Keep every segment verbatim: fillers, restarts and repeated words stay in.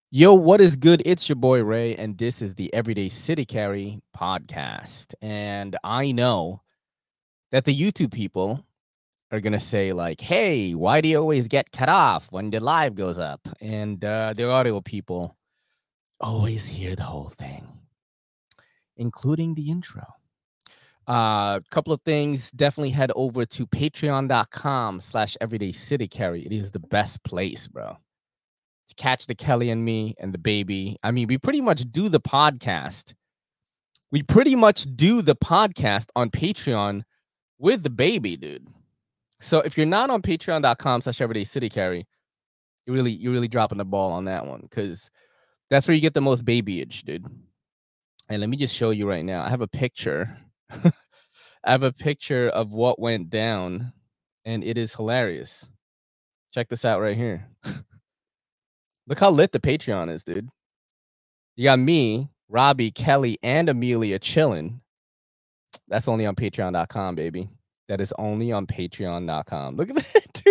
Yo, what is good? It's your boy Ray, and this is the Everyday City Carry podcast. And I know that the YouTube people are gonna say, like, hey, why do you always get cut off when the live goes up? And uh, the audio people always hear the whole thing, including the intro. A uh, couple of things. Definitely head over to patreon.com slash everyday city carry. It is the best place, bro. To catch the Kelly and me and the baby. I mean, we pretty much do the podcast we pretty much do the podcast on Patreon with the baby, dude. So if you're not on patreon.com slash everyday city carry, you really you're really dropping the ball on that one because that's where you get the most babyage, dude. And let me just show you right now. I have a picture. I have a picture of what went down, and it is hilarious. Check this out right here. Look how lit the Patreon is, dude. You got me, Robbie, Kelly, and Amelia chilling. That's only on patreon dot com, baby. That is only on patreon dot com. Look at that, dude.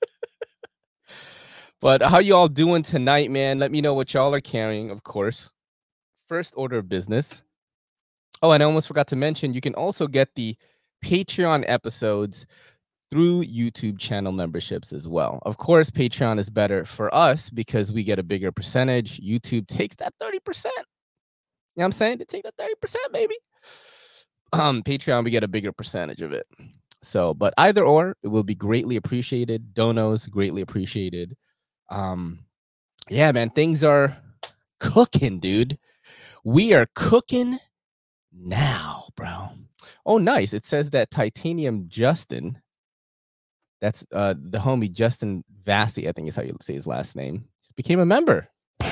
But how you all doing tonight, man? Let me know what y'all are carrying, of course. First order of business. Oh, and I almost forgot to mention, you can also get the Patreon episodes through YouTube channel memberships as well. Of course, Patreon is better for us because we get a bigger percentage. YouTube takes that thirty percent. You know what I'm saying? They take that thirty percent, baby. Um, Patreon, we get a bigger percentage of it. So, but either or, it will be greatly appreciated. Donos, greatly appreciated. Um, yeah, man, things are cooking, dude. We are cooking now, bro. Oh, nice. It says that Titanium Justin, that's uh the homie Justin Vassy, I think is how you say his last name, just became a member.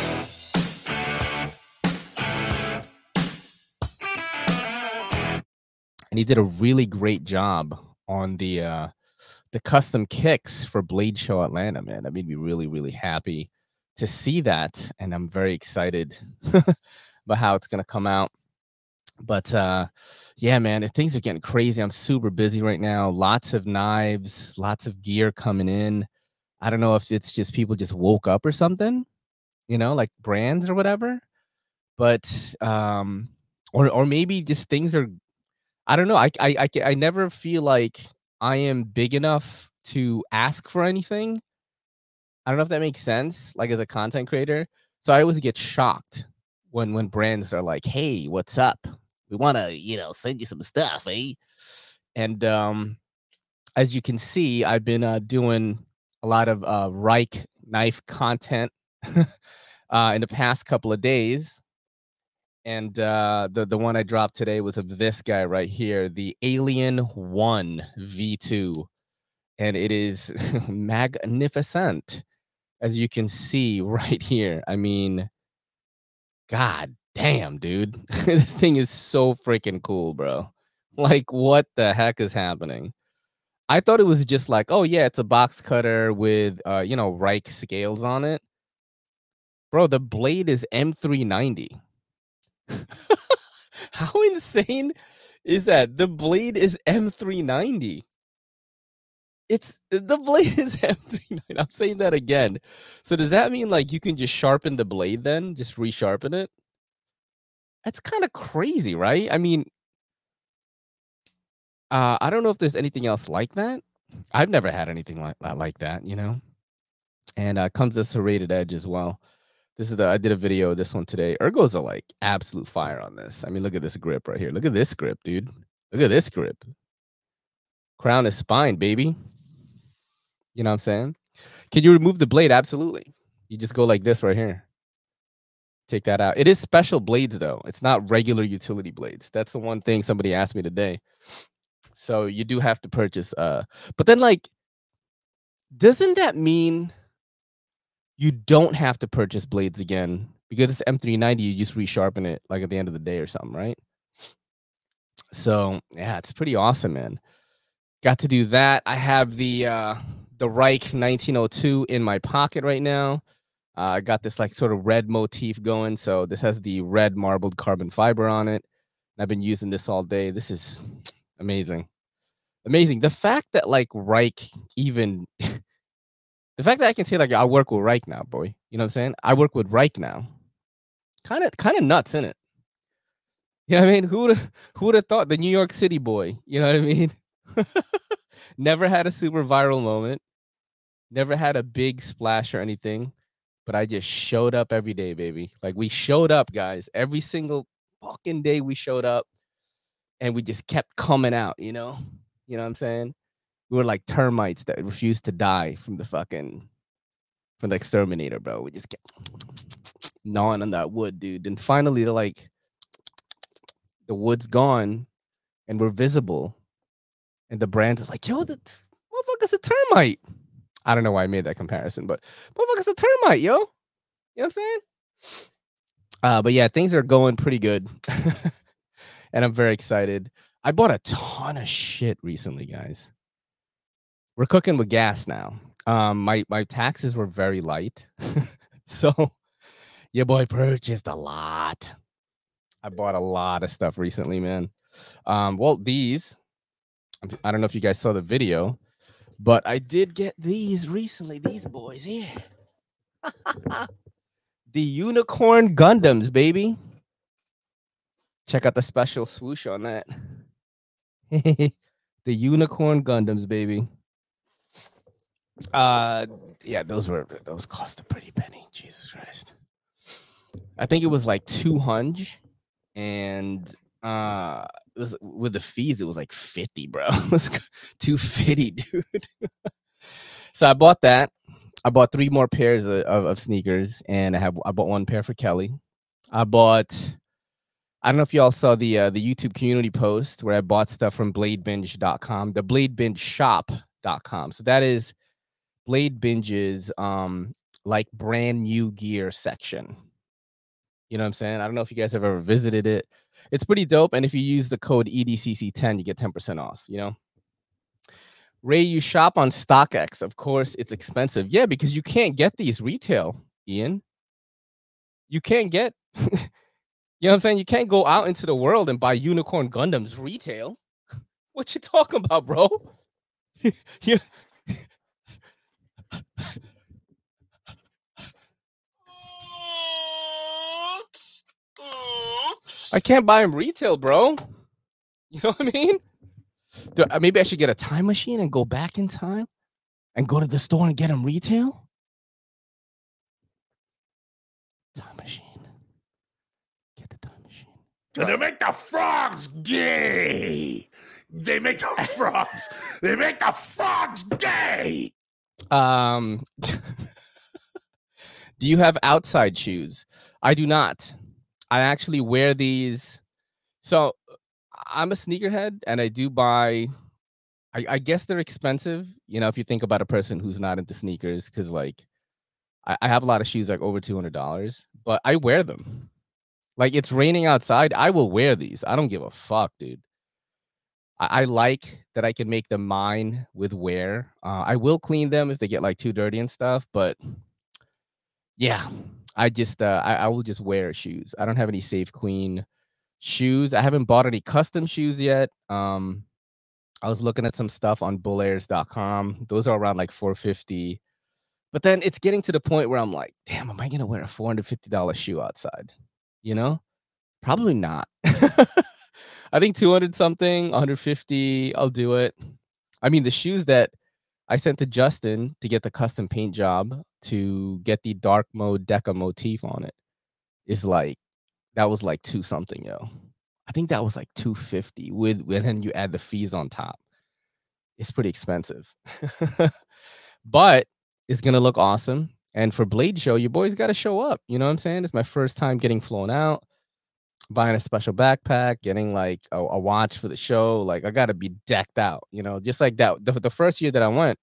And he did a really great job on the uh the custom kicks for Blade Show Atlanta, man. That made me really, really happy to see that. And I'm very excited about how it's gonna come out. But uh yeah, man, if things are getting crazy. I'm super busy right now. Lots of knives, lots of gear coming in. I don't know if it's just people just woke up or something, you know, like brands or whatever. But um or or maybe just things are I don't know. I I I, ca- I never feel like I am big enough to ask for anything. I don't know if that makes sense, like as a content creator. So I always get shocked when when brands are like, "Hey, what's up? We want to, you know, send you some stuff, eh?" And um, as you can see, I've been uh, doing a lot of uh, Reich knife content uh, in the past couple of days. And uh, the the one I dropped today was of this guy right here, the Alien One V two, and it is magnificent, as you can see right here. I mean, god damn, dude. This thing is so freaking cool, bro. Like, what the heck is happening? I thought it was just like, oh yeah, it's a box cutter with uh, you know, Reich scales on it. Bro, the blade is M three ninety. How insane is that? The blade is M three ninety. It's the blade is M three ninety. I'm saying that again. So does that mean like you can just sharpen the blade then? Just resharpen it? That's kind of crazy, right? I mean, uh, I don't know if there's anything else like that. I've never had anything like that, like that, you know. And uh, comes as a rated edge as well. This is the I did a video of this one today. Ergos are like absolute fire on this. I mean, look at this grip right here. Look at this grip, dude. Look at this grip. Crown is spine, baby. You know what I'm saying? Can you remove the blade? Absolutely. You just go like this right here. Take that out. It is special blades though. It's not regular utility blades. That's the one thing somebody asked me today. So you do have to purchase uh but then like doesn't that mean you don't have to purchase blades again because it's M three ninety you just resharpen it like at the end of the day or something, right? So, yeah, it's pretty awesome, man. Got to do that. I have the uh the Reich nineteen oh two in my pocket right now. Uh, I got this like sort of red motif going. So this has the red marbled carbon fiber on it. I've been using this all day. This is amazing. Amazing. The fact that like Reich even The fact that I can say, like, I work with Reich now, boy, you know what I'm saying? I work with Reich now. Kinda kinda nuts, innit? You know what I mean? Who woulda who woulda thought the New York City boy, you know what I mean? Never had a super viral moment, never had a big splash or anything, but I just showed up every day, baby. Like, we showed up, guys. Every single fucking day we showed up, and we just kept coming out, you know? You know what I'm saying? We were like termites that refused to die from the fucking from the exterminator, bro. We just kept gnawing on that wood, dude. Then finally, they're like, the wood's gone, and we're visible. And the brand's are like, yo, the t- motherfucker's a termite. I don't know why I made that comparison, but motherfucker's a termite, yo. You know what I'm saying? Uh, but yeah, things are going pretty good. And I'm very excited. I bought a ton of shit recently, guys. We're cooking with gas now. Um, my my taxes were very light. So your boy purchased a lot. I bought a lot of stuff recently, man. Um, well, these, I don't know if you guys saw the video, but I did get these recently. These boys here. The Unicorn Gundams, baby. Check out the special swoosh on that. The Unicorn Gundams, baby. Uh yeah, those were those cost a pretty penny. Jesus Christ. I think it was like two hundred, and uh it was with the fees, it was like fifty, bro. It was two fifty, dude. So I bought that. I bought three more pairs of, of, of sneakers, and I have I bought one pair for Kelly. I bought I don't know if y'all saw the uh, the YouTube community post where I bought stuff from blade binge dot com, the blade binge shop dot com. So that is Blade Binge's um like brand new gear section. You know what I'm saying? I don't know if you guys have ever visited it. It's pretty dope. And if you use the code E D C C ten, you get ten percent off, you know? Ray, you shop on StockX. Of course, it's expensive. Yeah, because you can't get these retail, Ian. You can't get, you know what I'm saying? You can't go out into the world and buy Unicorn Gundams retail. What you talking about, bro? Yeah. I can't buy them retail, bro. You know what I mean? Do, uh, maybe I should get a time machine and go back in time and go to the store and get them retail. Time machine. Get the time machine. And they make the frogs gay. They make the frogs. They make the frogs gay. Um, do you have outside shoes? I do not. I actually wear these. So I'm a sneakerhead, and I do buy. I, I guess they're expensive, you know, if you think about a person who's not into sneakers, because like I, I have a lot of shoes like over two hundred dollars, but I wear them. Like it's raining outside, I will wear these. I don't give a fuck, dude. I, I like that I can make them mine with wear. Uh, I will clean them if they get like too dirty and stuff, but yeah, I just uh, I, I will just wear shoes. I don't have any Safe Queen shoes. I haven't bought any custom shoes yet. Um, I was looking at some stuff on bull airs dot com. Those are around like four fifty. But then it's getting to the point where I'm like, damn, am I gonna wear a four hundred fifty dollars shoe outside? You know? Probably not. I think two hundred something, one hundred fifty, I'll do it. I mean, the shoes that I sent to Justin to get the custom paint job to get the dark mode Deca motif on it is like that was like two something, yo. I think that was like two fifty with and then you add the fees on top. It's pretty expensive. But it's gonna look awesome. And for Blade Show, your boys gotta show up. You know what I'm saying? It's my first time getting flown out, buying a special backpack, getting like a, a watch for the show. Like I gotta be decked out, you know, just like that. The, the first year that I went,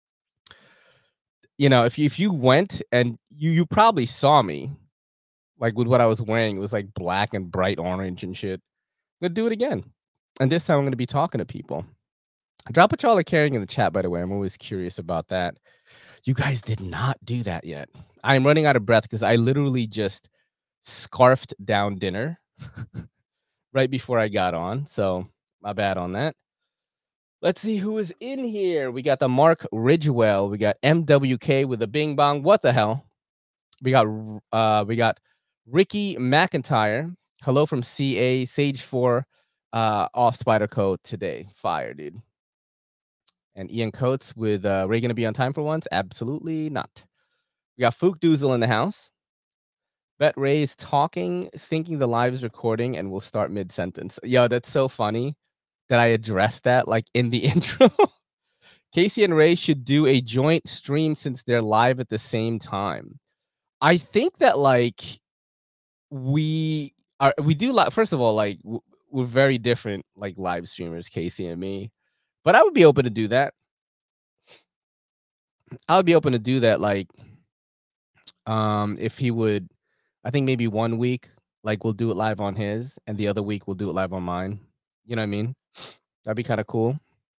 you know, if you if you went and you you probably saw me like with what I was wearing, it was like black and bright orange and shit. I'm gonna do it again. And this time I'm gonna be talking to people. Drop what y'all are carrying in the chat, by the way. I'm always curious about that. You guys did not do that yet. I'm running out of breath because I literally just scarfed down dinner right before I got on. So my bad on that. Let's see who is in here. We got the Mark Ridgewell. We got M W K with a Bing Bong. What the hell? We got uh we got Ricky McIntyre. Hello from C A Sage four uh off Spider Code today. Fire, dude. And Ian Coates with uh Ray gonna be on time for once? Absolutely not. We got Fook Doozle in the house. Bet Ray's talking, thinking the live is recording, and we'll start mid sentence. Yo, that's so funny that I addressed that like in the intro. Casey and Ray should do a joint stream since they're live at the same time. I think that like we are we do like first of all like w- we're very different like live streamers, Casey and me. But I would be open to do that. I would be open to do that like um if he would I think maybe one week like we'll do it live on his and the other week we'll do it live on mine. You know what I mean? That'd be kind of cool.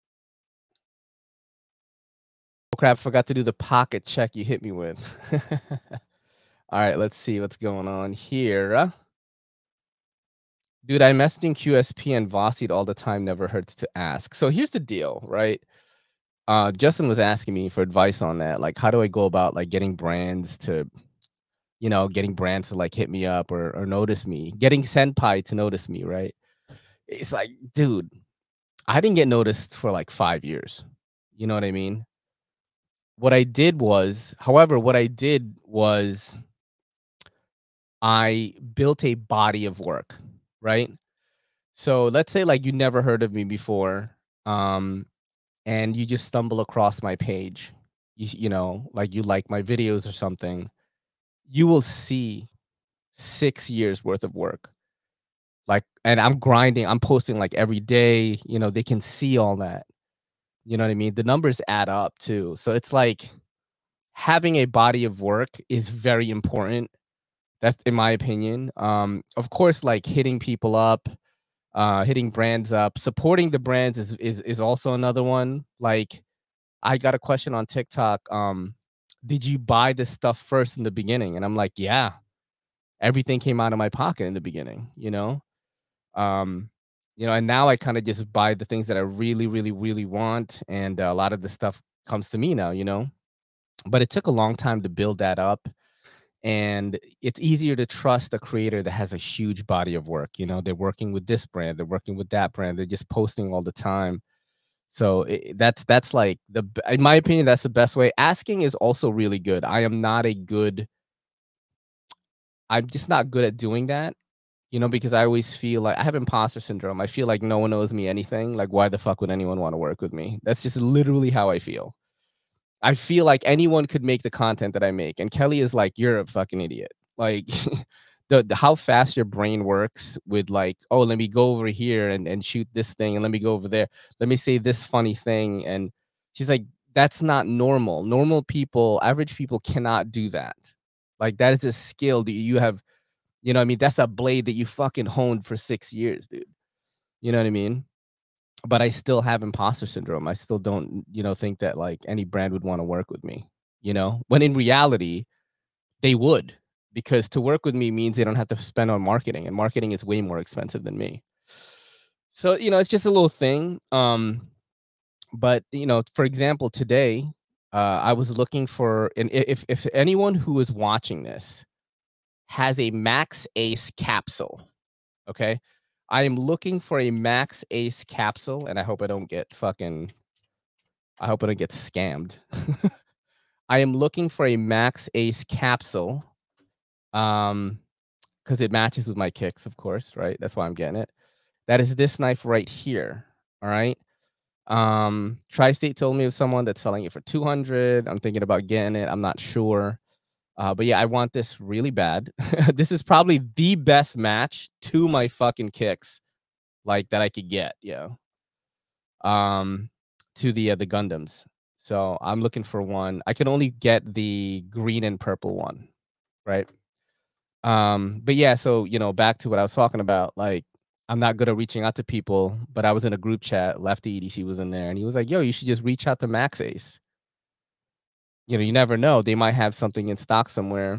Oh crap, forgot to do the pocket check you hit me with. All right, let's see what's going on here. Dude, I'm messaging Q S P and Vossy all the time, never hurts to ask. So here's the deal, right? Uh, Justin was asking me for advice on that. Like, how do I go about like getting brands to, you know, getting brands to like hit me up or, or notice me, getting Senpai to notice me, right? It's like, dude, I didn't get noticed for like five years. You know what I mean? What I did was, however, what I did was I built a body of work, right? So let's say like you never heard of me before, um, and you just stumble across my page. You, you know, like you like my videos or something. You will see six years worth of work. Like, and I'm grinding. I'm posting like every day. You know, they can see all that. You know what I mean? The numbers add up too. So it's like having a body of work is very important. That's in my opinion. Um, of course, like hitting people up, uh, hitting brands up, supporting the brands is is is also another one. Like I got a question on TikTok. Um, did you buy this stuff first in the beginning? And I'm like, yeah, everything came out of my pocket in the beginning, you know? Um, you know, and now I kind of just buy the things that I really, really, really want. And uh, a lot of the stuff comes to me now, you know? But it took a long time to build that up. And it's easier to trust a creator that has a huge body of work. You know, they're working with this brand, they're working with that brand, they're just posting all the time. So I that's that's like the b in my opinion, that's the best way. Asking is also really good. I am not a good I'm just not good at doing that, you know, because I always feel like I have imposter syndrome. I feel like no one knows me anything. Like, why the fuck would anyone wanna work with me? That's just literally how I feel. I feel like anyone could make the content that I make, and Kelly is like, "You're a fucking idiot." Like, the the how fast your brain works with like, "Oh, let me go over here and and shoot this thing, and let me go over there. Let me say this funny thing," and she's like, "That's not normal. Normal people, average people cannot do that. Like, that is a skill that you have, you know what I mean? That's a blade that you fucking honed for six years, dude." You know what I mean? But I still have imposter syndrome. I still don't, you know, think that like any brand would want to work with me, you know, when in reality, they would, because to work with me means they don't have to spend on marketing, and marketing is way more expensive than me. So, you know, it's just a little thing. Um, but you know, for example, today, uh, I was looking for, and i- if if anyone who is watching this has a Max Ace capsule, okay, I am looking for a Max Ace capsule, and I hope I don't get fucking I hope I don't get scammed. I am looking for a Max Ace capsule, um, because it matches with my kicks, of course, right? That's why I'm getting it. That is this knife right here. All right. Um, Tri-State told me of someone that's selling it for two hundred. I'm thinking about getting it. I'm not sure. Uh, but yeah, I want this really bad. This is probably the best match to my fucking kicks, like that I could get. Yeah. Um, to the uh, the Gundams. So I'm looking for one. I can only get the green and purple one, right? Um, but yeah, so you know, back to what I was talking about, like I'm not good at reaching out to people, but I was in a group chat, Lefty E D C was in there, and he was like, "Yo, you should just reach out to Max Ace. You know, you never know, they might have something in stock somewhere."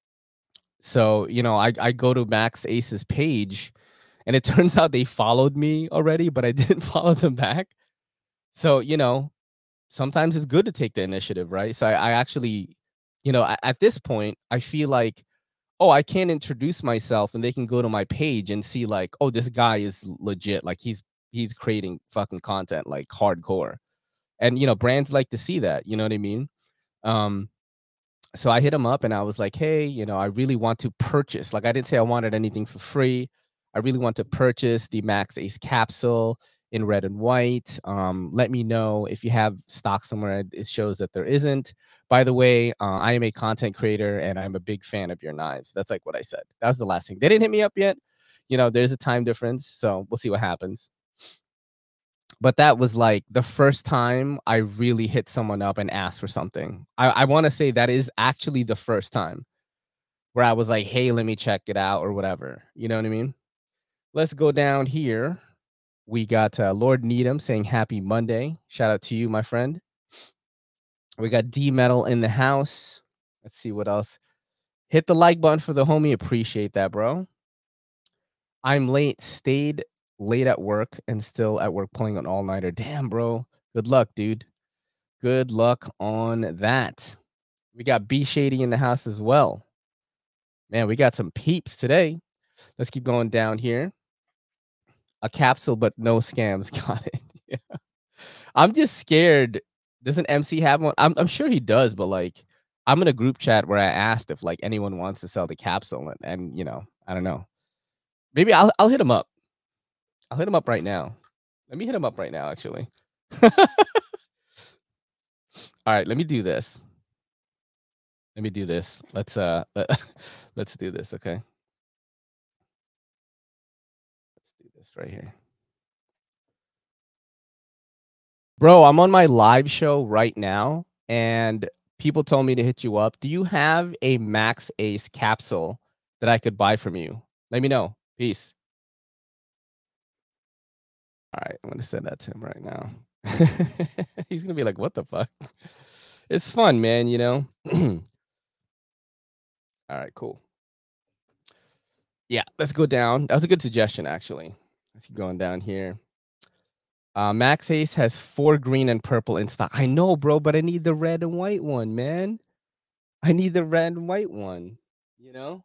So, you know, I I go to Max Ace's page, and it turns out they followed me already, but I didn't follow them back. So, you know, sometimes it's good to take the initiative, right? So I, I actually, you know, at, at this point, I feel like, oh, I can introduce myself and they can go to my page and see like, oh, this guy is legit. Like he's he's creating fucking content like hardcore. And you know, brands like to see that, you know what I mean? Um, so I hit him up and I was like, "Hey, you know, I really want to purchase." Like I didn't say I wanted anything for free. I really want to purchase the Max Ace capsule in red and white. Um, let me know if you have stock somewhere. It shows that there isn't. By the way, uh, I am a content creator and I'm a big fan of your knives. That's like what I said. That was the last thing. They didn't hit me up yet. You know, there's a time difference, so we'll see what happens. But that was like the first time I really hit someone up and asked for something. I, I want to say that is actually the first time where I was like, hey, let me check it out or whatever. You know what I mean? Let's go down here. We got uh, Lord Needham saying happy Monday. Shout out to you, my friend. We got D Metal in the house. Let's see what else. Hit the like button for the homie. Appreciate that, bro. I'm late. Stayed late at work and still at work pulling an all nighter. Damn, bro. Good luck, dude. Good luck on that. We got B Shady in the house as well. Man, we got some peeps today. Let's keep going down here. A capsule, but no scams. Got it. Yeah. I'm just scared. Doesn't M C have one? I'm, I'm sure he does, but like, I'm in a group chat where I asked if like anyone wants to sell the capsule, and, and you know, I don't know. Maybe I'll I'll hit him up. I'll hit him up right now. Let me hit him up right now, actually. All right, let me do this. Let me do this. Let's uh let, let's do this, okay? Let's do this right here. Bro, I'm on my live show right now and people told me to hit you up. Do you have a Max Ace capsule that I could buy from you? Let me know. Peace. All right, I'm going to send that to him right now. He's going to be like, "What the fuck?" It's fun, man, you know? All right, cool. Yeah, let's go down. That was a good suggestion, actually. Let's keep going down here. Uh, Max Ace has four green and purple in stock. I know, bro, but I need the red and white one, man. I need the red and white one, you know?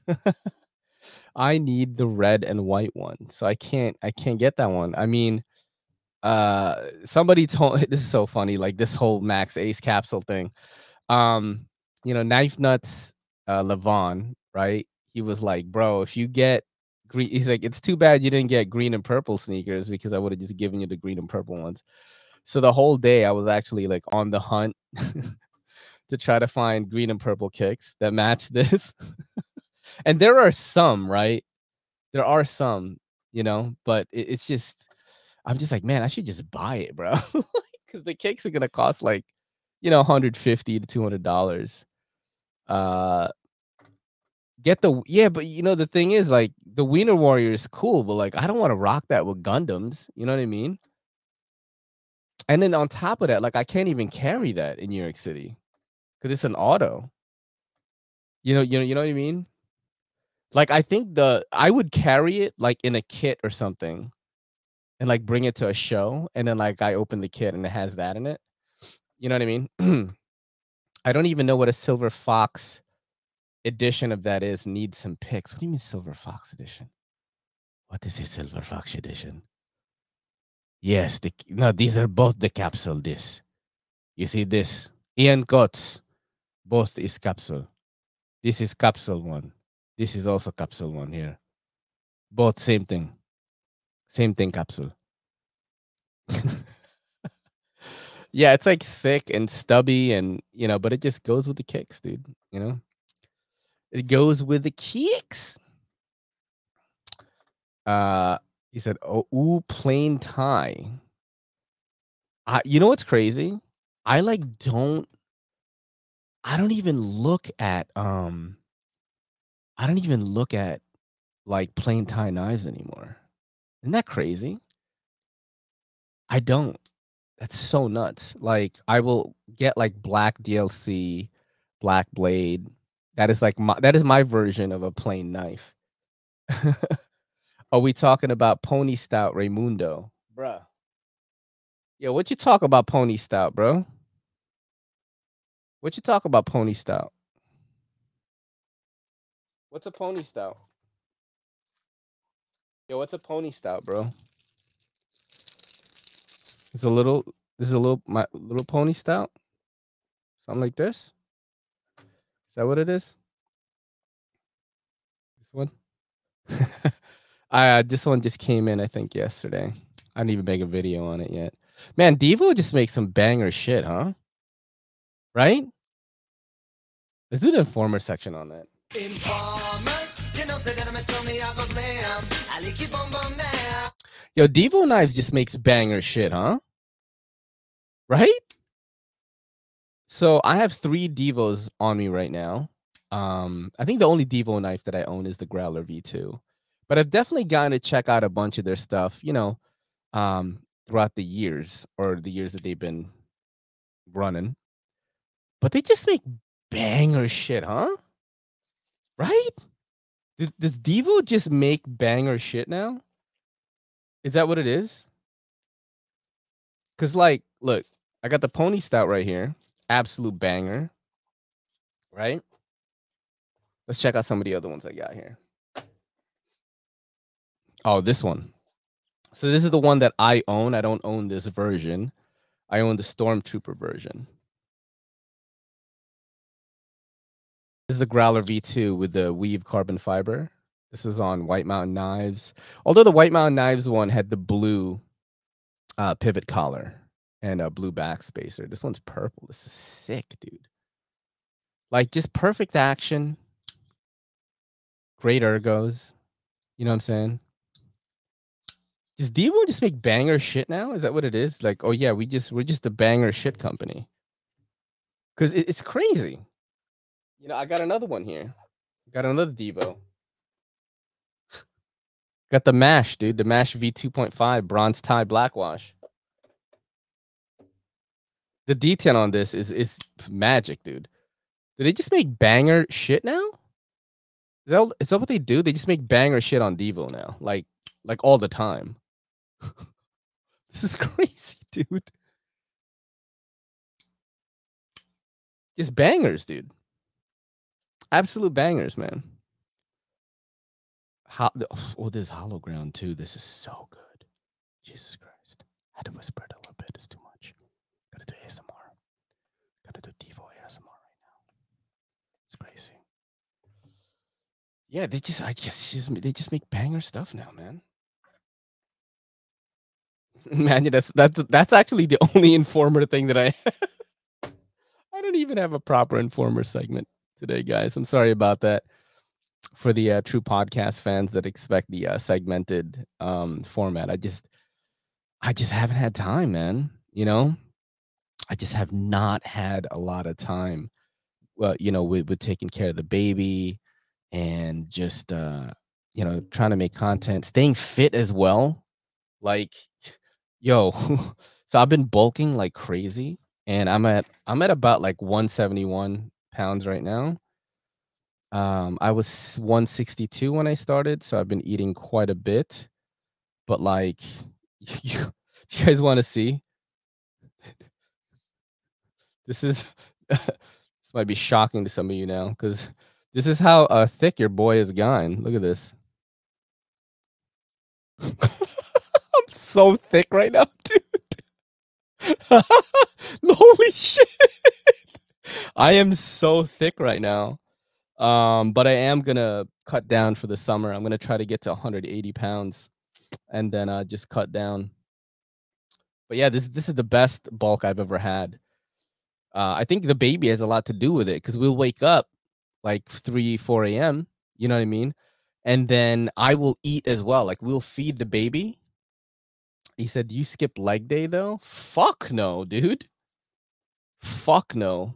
I need the red and white one. So I can't I can't get that one. I mean, uh somebody told this is so funny, like this whole Max Ace capsule thing. Um, you know, Knife Nuts uh Levon, right? He was like, "Bro, if you get green," he's like, "It's too bad you didn't get green and purple sneakers because I would have just given you the green and purple ones." So the whole day I was actually like on the hunt to try to find green and purple kicks that match this. And there are some, right? There are some, you know, but it, it's just, I'm just like, man, I should just buy it, bro, because the cakes are gonna cost like, you know, one hundred fifty to two hundred dollars. Uh, get the yeah, but you know the thing is, like, the Wiener Warrior is cool, but like, I don't want to rock that with Gundams. You know what I mean? And then on top of that, like, I can't even carry that in New York City because it's an auto. You know, you know, you know what I mean? Like, I think the I would carry it like in a kit or something and like bring it to a show, and then like I open the kit and it has that in it. You know what I mean? I don't even know what a Silver Fox edition of that is. Need some pics. What do you mean Silver Fox edition? What is a Silver Fox edition? Yes, the no, these are both the capsule. This you see this Ian Coates, both is capsule. This is capsule one. This is also capsule one here. Both same thing. Same thing capsule. Yeah, it's like thick and stubby and, you know, but it just goes with the kicks, dude, you know? It goes with the kicks. Uh, he said, "Oh, ooh, plain tie." I you know what's crazy? I, like, don't I don't even look at, um I don't even look at, like, plain tie knives anymore. Isn't that crazy? I don't. That's so nuts. Like, I will get, like, black D L C, black blade. That is, like, my that is my version of a plain knife. Are we talking about Pony Stout Raymundo? Bruh. Yo, what you talk about pony stout, bro? What you talk about pony stout? What's a pony stout? Yo, what's a pony stout, bro? It's a little. This is a little my little pony stout. Something like this. Is that what it is? This one. I uh, this one just came in, I think, yesterday. I didn't even make a video on it yet. Man, Devo just makes some banger shit, huh? Right? Let's do the informer section on that. Informer, you know, say that I'm a stormy, I go glam. I like you bum bum now. Yo, Devo Knives just makes banger shit, huh? Right? So I have three Devos on me right now. Um, I think the only Devo knife that I own is the Growler V two. But I've definitely gotten to check out a bunch of their stuff, you know, um, throughout the years or the years that they've been running. But they just make banger shit, huh? Right? Does, does Devo just make banger shit now? Is that what it is? Cause like, look, I got the Pony Stout right here, absolute banger. Right? Let's check out some of the other ones I got here. Oh, this one. So this is the one that I own. I don't own this version. I own the Stormtrooper version. This is the Growler V two with the weave carbon fiber. This is on White Mountain Knives. Although the White Mountain Knives one had the blue uh, pivot collar and a blue backspacer. This one's purple. This is sick, dude. Like, just perfect action. Great ergos. You know what I'm saying? Does Devo just make banger shit now? Is that what it is? Like, oh yeah, we just we're just a banger shit company. Cause it, it's crazy. You know, I got another one here. Got another Devo. Got the Mash, dude. The Mash V two point five bronze tie blackwash. The detail on this is is magic, dude. Do they just make banger shit now? Is that, is that what they do? They just make banger shit on Devo now, like like all the time. This is crazy, dude. Just bangers, dude. Absolute bangers, man. How, oh, this hollow ground too. This is so good. Jesus Christ. I had to whisper it a little bit. It's too much. Gotta do A S M R. Gotta do Devo A S M R right now. It's crazy. Yeah, they just, I just, just they just make banger stuff now, man. Man, that's that's that's actually the only informer thing that I. I don't even have a proper informer segment today, guys. I'm sorry about that. For the uh, true podcast fans that expect the uh, segmented um, format, I just, I just haven't had time, man. You know, I just have not had a lot of time. Well, you know, with, with taking care of the baby and just, uh, you know, trying to make content, staying fit as well. Like, yo, so I've been bulking like crazy, and I'm at I'm at about like one seventy-one pounds right now. Um, I was one sixty-two when I started, so I've been eating quite a bit. But like, you, you guys want to see? This is this might be shocking to some of you now because this is how uh, thick your boy has gone. Look at this. I'm so thick right now, dude. Holy shit. I am so thick right now. Um, but I am gonna cut down for the summer. I'm gonna try to get to one hundred eighty pounds and then uh, just cut down. But yeah, this this is the best bulk I've ever had. Uh, I think the baby has a lot to do with it because we'll wake up like three, four a m. You know what I mean? And then I will eat as well. Like we'll feed the baby. He said, "You skip leg day though?" Fuck no, dude. Fuck no.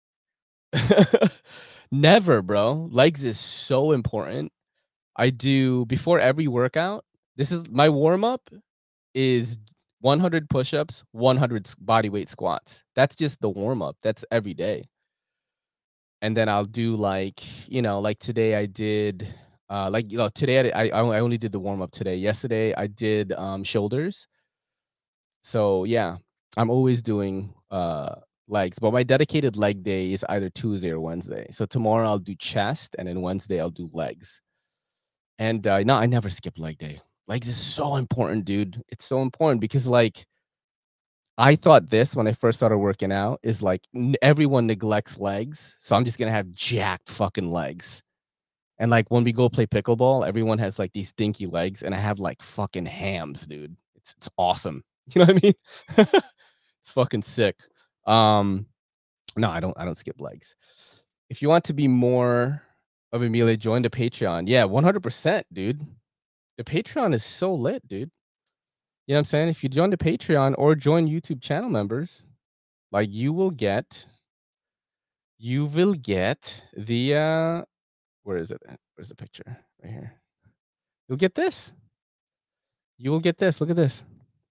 Never, bro. Legs is so important. I do before every workout. This is my warm up is one hundred push-ups, one hundred body weight squats. That's just the warm up. That's every day. And then I'll do like, you know, like today I did uh like you know, today I I, I only did the warm up today. Yesterday I did um shoulders. So, yeah, I'm always doing uh legs, but my dedicated leg day is either Tuesday or Wednesday. So tomorrow I'll do chest, and then Wednesday I'll do legs. And uh, no, I never skip leg day. Legs is so important, dude. It's so important because like I thought this when I first started working out is like n- everyone neglects legs, so I'm just gonna have jacked fucking legs. And like when we go play pickleball, everyone has like these dinky legs, and I have like fucking hams, dude. It's it's awesome. You know what I mean? It's fucking sick. Um, no, I don't. I don't skip legs. If you want to be more of Amelia, join the Patreon. Yeah, one hundred percent, dude. The Patreon is so lit, dude. You know what I'm saying? If you join the Patreon or join YouTube channel members, like you will get, you will get the uh, where is it? Where's the picture? Right here. You'll get this. You will get this. Look at this.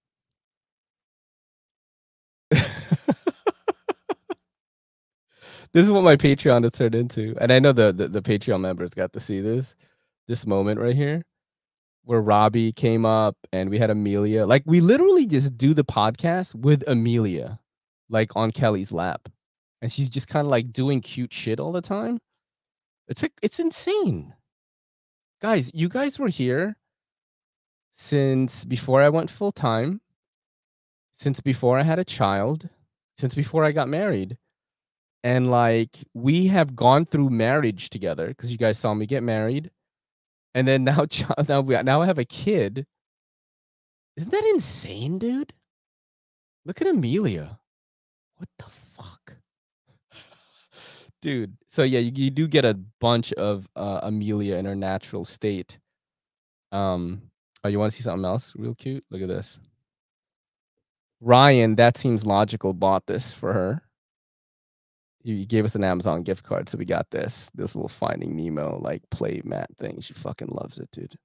This is what my Patreon has turned into, and I know the, the the Patreon members got to see this this moment right here where Robbie came up and we had Amelia. Like we literally just do the podcast with Amelia, like on Kelly's lap, and she's just kind of like doing cute shit all the time. It's like it's insane, guys. You guys were here since before I went full time, since before I had a child, since before I got married. And like we have gone through marriage together because you guys saw me get married, and then now now we now I have a kid. Isn't that insane, dude? Look at Amelia. What the fuck, dude? So yeah, you, you do get a bunch of uh, Amelia in her natural state. Um, oh, you want to see something else real cute? Look at this. Ryan, that seems logical, bought this for her. He gave us an Amazon gift card, so we got this this little Finding Nemo like play mat thing. She fucking loves it, dude.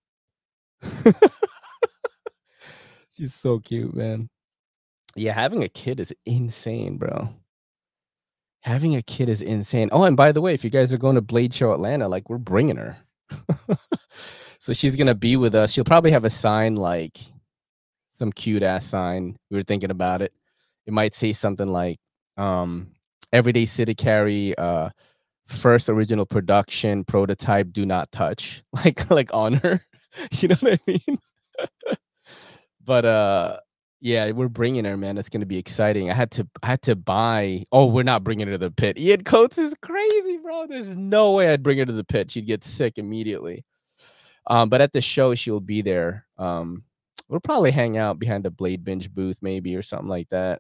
She's so cute, man. Yeah, having a kid is insane, bro. Having a kid is insane. Oh, and by the way, if you guys are going to Blade Show Atlanta, like we're bringing her. So she's gonna be with us. She'll probably have a sign like some cute ass sign. We were thinking about it. It might say something like um Everyday City Carry, uh first original production prototype, do not touch. Like like on her. You know what I mean? But uh yeah, we're bringing her, man. It's gonna be exciting. I had to I had to buy. Oh, we're not bringing her to the pit. Ian Coates is crazy, bro. There's no way I'd bring her to the pit. She'd get sick immediately. Um, but at the show, she'll be there. Um, we'll probably hang out behind the Blade Binge booth, maybe, or something like that.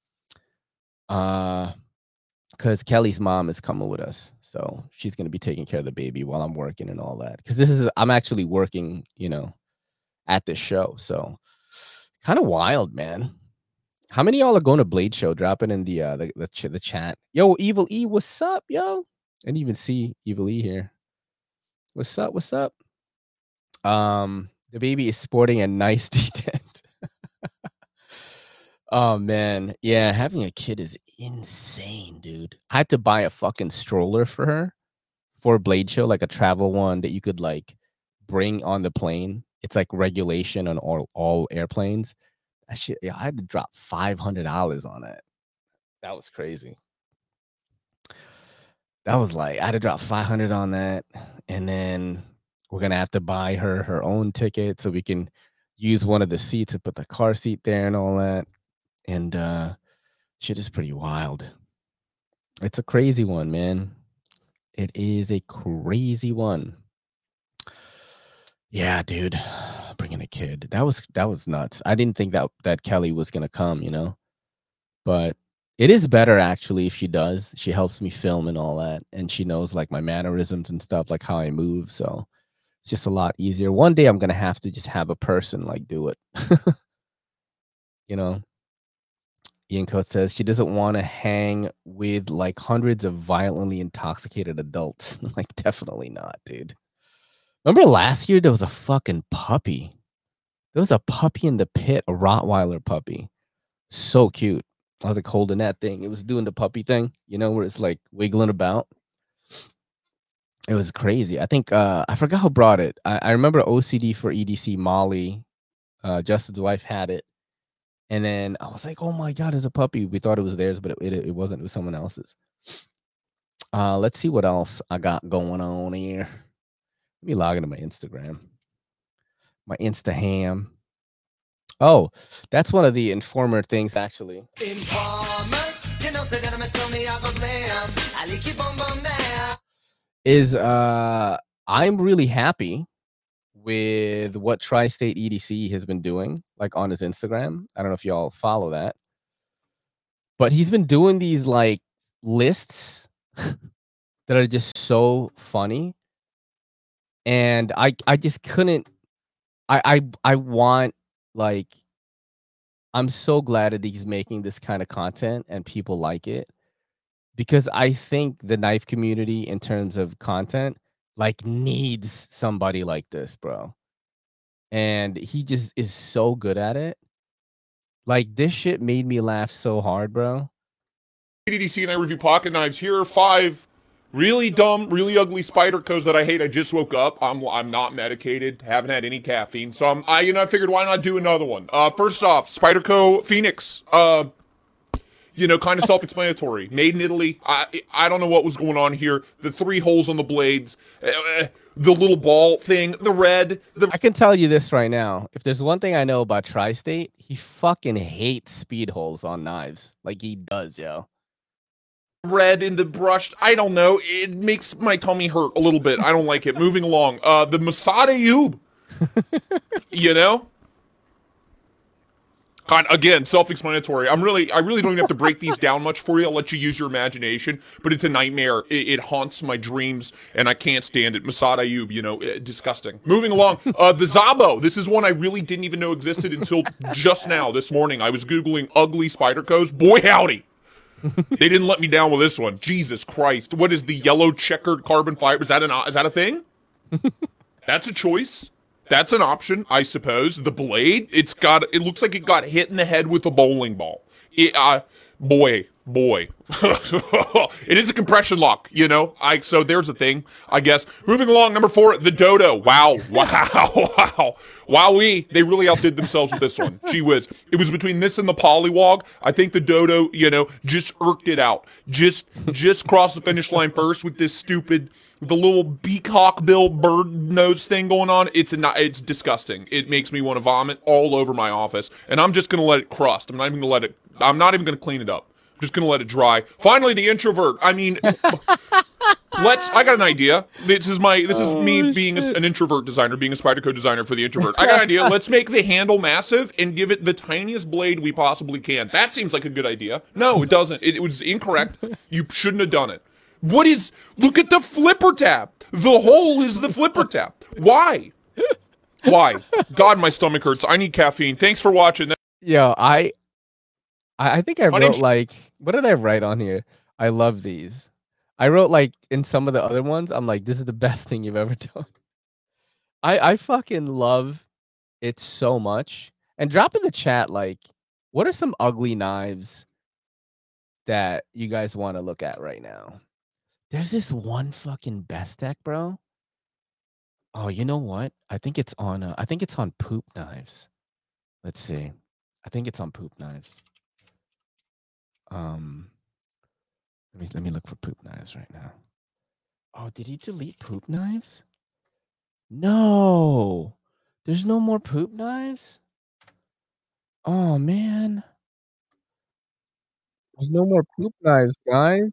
Uh, because Kelly's mom is coming with us, so she's gonna be taking care of the baby while I'm working and all that. Because this is I'm actually working, you know, at this show, so kind of wild, man. How many of y'all are going to Blade Show? Drop it in the uh the the, ch- the chat. Yo, Evil E, what's up, yo? I didn't even see Evil E here. What's up? What's up? Um, the baby is sporting a nice D tent. Oh man, yeah, having a kid is insane, dude. I had to buy a fucking stroller for her for Blade Show, like a travel one that you could like bring on the plane. It's like regulation on all, all airplanes. That shit, yeah, I had to drop five hundred dollars on it. That was crazy. That was like I had to drop five hundred on that, and then we're gonna have to buy her her own ticket so we can use one of the seats and put the car seat there and all that. And uh, shit is pretty wild. It's a crazy one, man. It is a crazy one. Yeah, dude. Bringing a kid. That was that was nuts. I didn't think that that Kelly was gonna come, you know. But it is better actually if she does. She helps me film and all that, and she knows like my mannerisms and stuff, like how I move. So it's just a lot easier. One day I'm gonna have to just have a person like do it. You know. Ian Coates says she doesn't want to hang with like hundreds of violently intoxicated adults. Like, definitely not, dude. Remember last year there was a fucking puppy. There was a puppy in the pit, a Rottweiler puppy. So cute. I was like holding that thing. It was doing the puppy thing, you know, where it's like wiggling about. It was crazy. I think uh I forgot who brought it. I, I remember O C D for E D C Molly, uh Justin's wife had it. And then I was like, "Oh my god, it's a puppy." We thought it was theirs, but it it, it wasn't. It was someone else's. Uh, let's see what else I got going on here. Let me log into my Instagram. My Instaham. Oh, that's one of the Informer things, actually. Informer, you know, say that I'm a stormy of a blame. I like you bum bum there. Is uh, I'm really happy with what Tri-State E D C has been doing, like on his Instagram. I don't know if y'all follow that, but he's been doing these like lists that are just so funny, and I I just couldn't. I I I want like I'm so glad that he's making this kind of content and people like it because I think the knife community in terms of content like needs somebody like this, bro. And he just is so good at it. Like this shit made me laugh so hard, bro. E D C and I review pocket knives. Here are five really dumb, really ugly Spydercos that I hate. I just woke up. I'm I'm not medicated. Haven't had any caffeine, so I'm I you know I figured why not do another one. Uh, first off, Spyderco Phoenix. Uh, you know, kind of self-explanatory. Made in Italy. I I don't know what was going on here. The three holes on the blades, uh, the little ball thing, the red. The I can tell you this right now. If there's one thing I know about Tri-State, he fucking hates speed holes on knives. Like he does, yo. red in the brushed. I don't know. It makes my tummy hurt a little bit. I don't like it. Moving along. Uh, the Masada Yub. You know? God, again, self-explanatory. I'm really, I really don't even have to break these down much for you. I'll let you use your imagination, but it's a nightmare. It, it haunts my dreams, and I can't stand it. Masada Ayub, you know, uh, disgusting. Moving along, uh, the Zabo. This is one I really didn't even know existed until just now, this morning. I was Googling ugly Spydercos. Boy, howdy. They didn't let me down with this one. Jesus Christ. What is the yellow checkered carbon fiber? Is that an, is that a thing? That's a choice. That's an option, I suppose. The blade, it's got, it looks like it got hit in the head with a bowling ball. It, uh, boy, boy. It is a compression lock, you know? I, so there's a thing, I guess. Moving along, number four, the Dodo. Wow, wow, wow. Wowee, they really outdid themselves with this one. Gee whiz. It was between this and the Polywog. I think the Dodo, you know, just irked it out. Just, just crossed the finish line first with this stupid, the little peacock bill bird nose thing going on. It's a, it's disgusting. It makes me want to vomit all over my office, and I'm just gonna let it crust. I'm not even gonna let it. I'm not even gonna clean it up. I'm just gonna let it dry. Finally, the introvert. I mean, let's. I got an idea. This is my. This is oh, me being a, an introvert designer, being a Spyderco designer for the introvert. I got an idea. Let's make the handle massive and give it the tiniest blade we possibly can. That seems like a good idea. No, it doesn't. It, it was incorrect. You shouldn't have done it. What is, look at the flipper tab. The hole is the flipper tab. Why? Why? God, my stomach hurts. I need caffeine. Thanks for watching. Yo, I, I think I wrote like, what did I write on here? I love these. I wrote like in some of the other ones, I'm like, this is the best thing you've ever done. I, I fucking love it so much. And drop in the chat, like, what are some ugly knives that you guys want to look at right now? There's this one fucking Bestech, bro. Oh, you know what? I think it's on. Uh, I think it's on Poop Knives. Let's see. I think it's on Poop Knives. Um, let me let me look for Poop Knives right now. Oh, did he delete Poop Knives? No, there's no more Poop Knives. Oh man, there's no more Poop Knives, guys.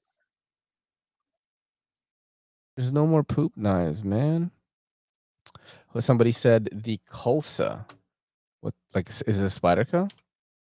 There's no more Poop Knives, man. Well, somebody said the Kulsa. What, like, is it a Spyderco? The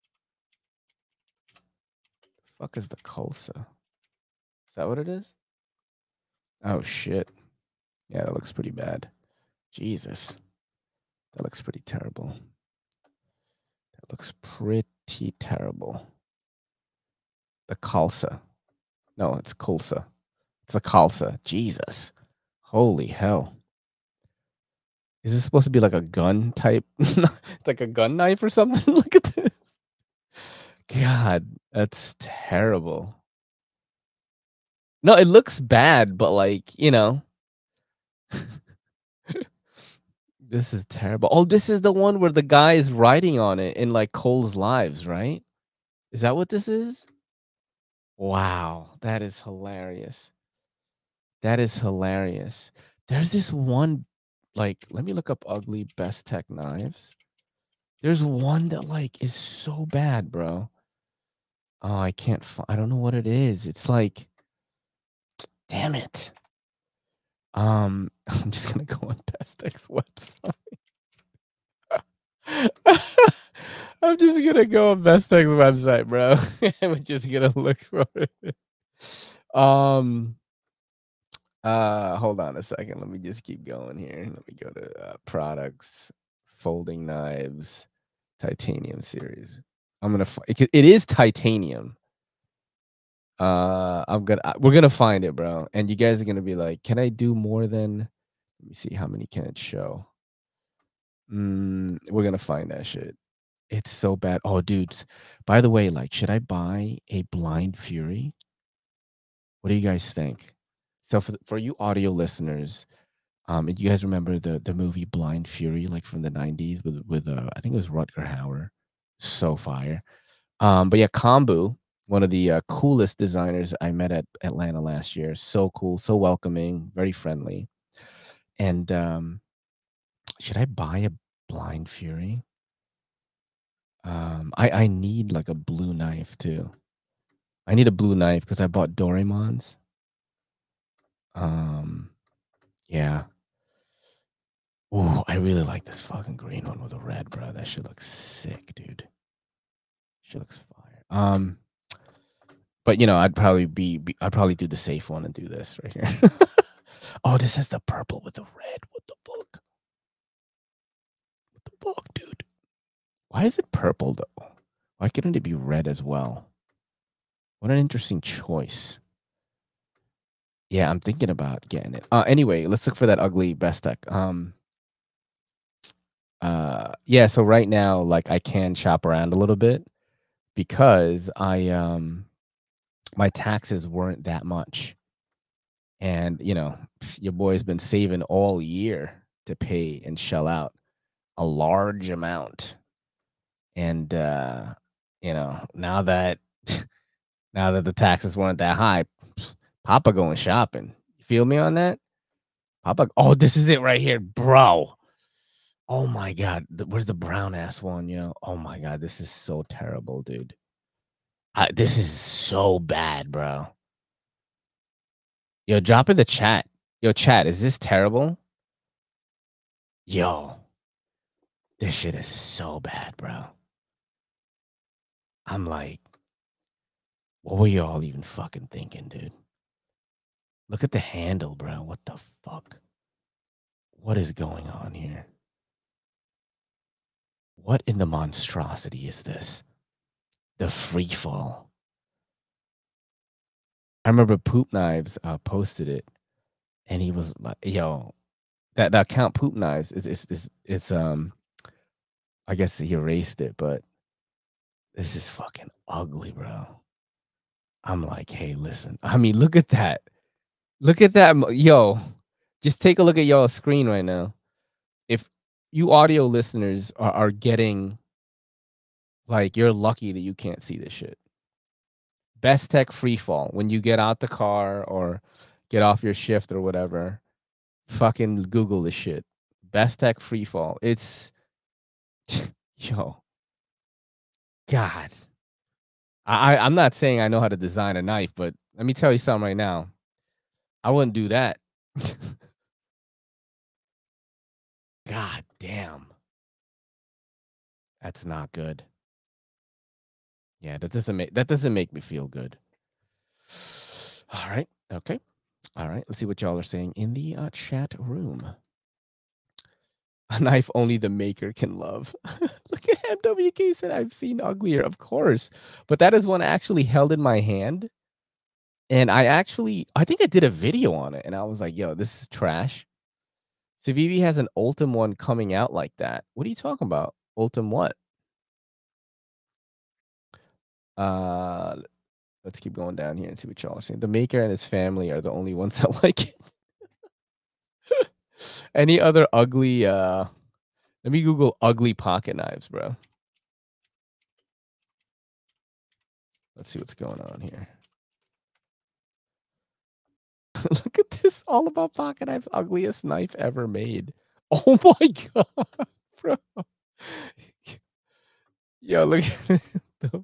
fuck is the Kulsa? Is that what it is? Oh, shit. Yeah, that looks pretty bad. Jesus. That looks pretty terrible. That looks pretty terrible. The Kulsa. No, it's Kulsa. It's a Kulsa. Jesus. Holy hell. Is this supposed to be like a gun type? Like a gun knife or something? Look at this. God, that's terrible. No, it looks bad, but like, you know. This is terrible. Oh, this is the one where the guy is riding on it in, like, Cole's Lives, right? Is that what this is? Wow, that is hilarious. That is hilarious. There's this one, like, let me look up ugly best tech knives. There's one that, like, is so bad, bro. Oh, I can't fi I don't know what it is. It's like damn it. Um, I'm just gonna go on Best Tech's website. I'm just gonna go on Best Tech's website, bro. I'm just gonna look for it. Um Uh, hold on a second. Let me just keep going here. Let me go to uh, products, folding knives, titanium series. I'm gonna. Fi- it, it is titanium. Uh, I'm gonna. uh, We're gonna find it, bro. And you guys are gonna be like, "Can I do more than?" Let me see how many can it show. Mm, we're gonna find that shit. It's so bad. Oh, dudes. By the way, like, should I buy a Blind Fury? What do you guys think? So for for you audio listeners, Um, and you guys remember the the movie Blind Fury, like from the nineties with with uh, I think it was Rutger Hauer. So fire. Um, but yeah, Kambu, one of the uh, coolest designers I met at Atlanta last year. So cool, so welcoming, very friendly. And um, should I buy a Blind Fury? Um, I I need like a blue knife too. I need a blue knife because I bought Doraemon's. Um, yeah. Ooh, I really like this fucking green one with the red, bro. That shit looks sick, dude. She looks fire. Um, but you know, I'd probably be, be I'd probably do the safe one and do this right here. Oh, this has the purple with the red. What the fuck? What the fuck, dude? Why is it purple though? Why couldn't it be red as well? What an interesting choice. Yeah, I'm thinking about getting it. Uh, anyway, let's look for that ugly best deck. Um, uh, yeah. So right now, like, I can shop around a little bit because I um my taxes weren't that much. And, you know, your boy's been saving all year to pay and shell out a large amount. And, uh, you know, now that now that the taxes weren't that high, Papa going shopping. You feel me on that? Papa, oh, this is it right here, bro. Oh my god, where's the brown ass one, yo? Oh my god, this is so terrible, dude. I, this is so bad, bro. Yo, drop in the chat. Yo, chat, is this terrible? Yo, this shit is so bad, bro. I'm like, what were y'all even fucking thinking, dude? Look at the handle, bro. What the fuck? What is going on here? What in the monstrosity is this? The free fall. I remember Poop Knives uh, posted it, and he was like, "Yo, that that account Poop Knives is is is it's um I guess he erased it, but this is fucking ugly, bro." I'm like, "Hey, listen. I mean, look at that. Look at that, yo. Just take a look at y'all's screen right now. If you audio listeners are, are getting like you're lucky that you can't see this shit. Best Tech free fall when you get out the car or get off your shift or whatever. Fucking Google this shit. Best Tech free fall. It's yo, God. I, I I'm not saying I know how to design a knife, but let me tell you something right now. I wouldn't do that. God damn. That's not good. Yeah, that doesn't make that doesn't make me feel good. All right. Okay. All right. Let's see what y'all are saying in the uh, chat room. A knife only the maker can love. Look at M W K said I've seen uglier, of course. But that is one I actually held in my hand. And I actually I think I did a video on it and I was like, yo, this is trash. Civivi has an Ultim one coming out like that. What are you talking about? Ultim what? Uh let's keep going down here and see what y'all are saying. The maker and his family are the only ones that like it. Any other ugly, uh let me Google ugly pocket knives, bro. Let's see what's going on here. Look at this, all about pocket knives, ugliest knife ever made. Oh my god, bro. Yo, look at it. The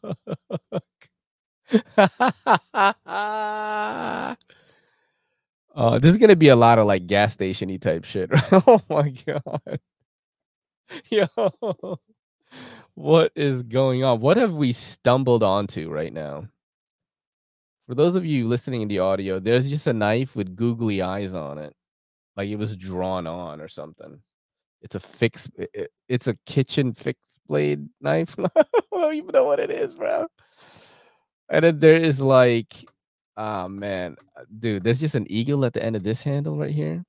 fuck? Oh, this is gonna be a lot of, like, gas station-y type shit. Oh my god. Yo, what is going on? What have we stumbled onto right now? For those of you listening in the audio, there's just a knife with googly eyes on it, like it was drawn on or something. It's a fixed I I it's a kitchen fixed blade knife. I don't even know what it is, bro. And then there is, like oh, man. Uh, dude, there's just an eagle at the end of this handle right here.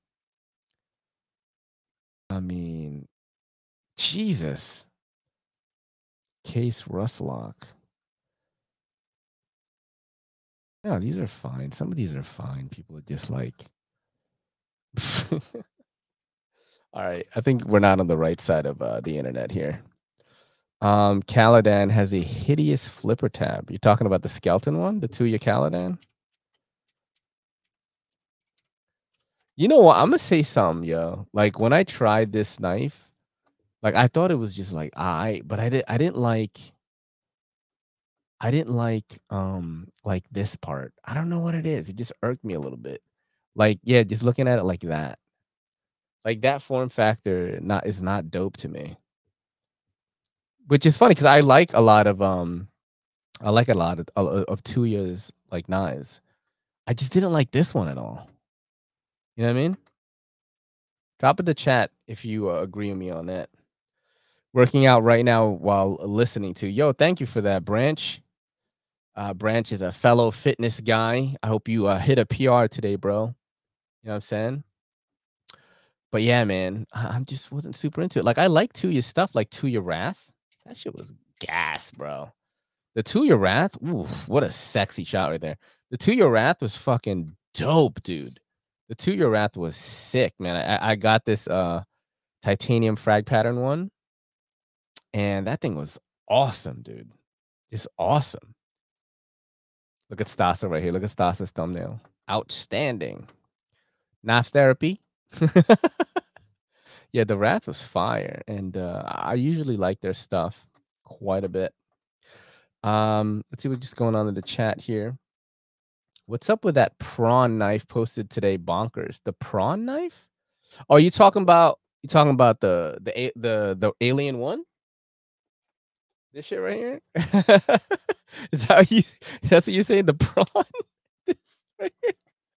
I mean, Jesus. Case rust lock. No, these are fine. Some of these are fine. People are just like Alright, I think we're not on the right side of, uh, the internet here. Um, Caladan has a hideous flipper tab. You talking about the skeleton one? The Tuya Caladan? You know what? Imma say something, yo. Like, when I tried this knife, like, I thought it was just, like, aight, but I didn't I didn't like I didn't like, um, like, this part. I don't know what it is. It just irked me a little bit. Like, yeah, just looking at it like that. Like, that form factor not is not dope to me. Which is funny 'cause I like a lot of, um I like a lot of of of Tuya's, like, knives. I just didn't like this one at all. You know what I mean? Drop in the chat if you, uh, agree with me on that. Working out right now while listening to yo, thank you for that, Branch. Uh, Branch is a fellow fitness guy. I hope you, uh, hit a PR today, bro. You know what I'm saying? But, yeah, man, I I'm just wasn't super into it. Like, I like Tuya's stuff, like Tuya Wrath. That shit was gas, bro. The Tuya Wrath, oof, what a sexy shot right there. The Tuya Wrath was fucking dope, dude. The Tuya Wrath was sick, man. I I got this, uh, titanium frag pattern one and that thing was awesome, dude. Just awesome. Look at Stasa right here. Look at Stasa's thumbnail. Outstanding. Knife therapy. Yeah, the Wrath was fire, and, uh, I usually like their stuff quite a bit. Um, let's see what's just going on in the chat here. What's up with that prawn knife posted today, bonkers? The prawn knife? Oh, you talking about you talking about the the a the the alien one? This shit right here? Is how you that's what you're saying, the prawn? This right here?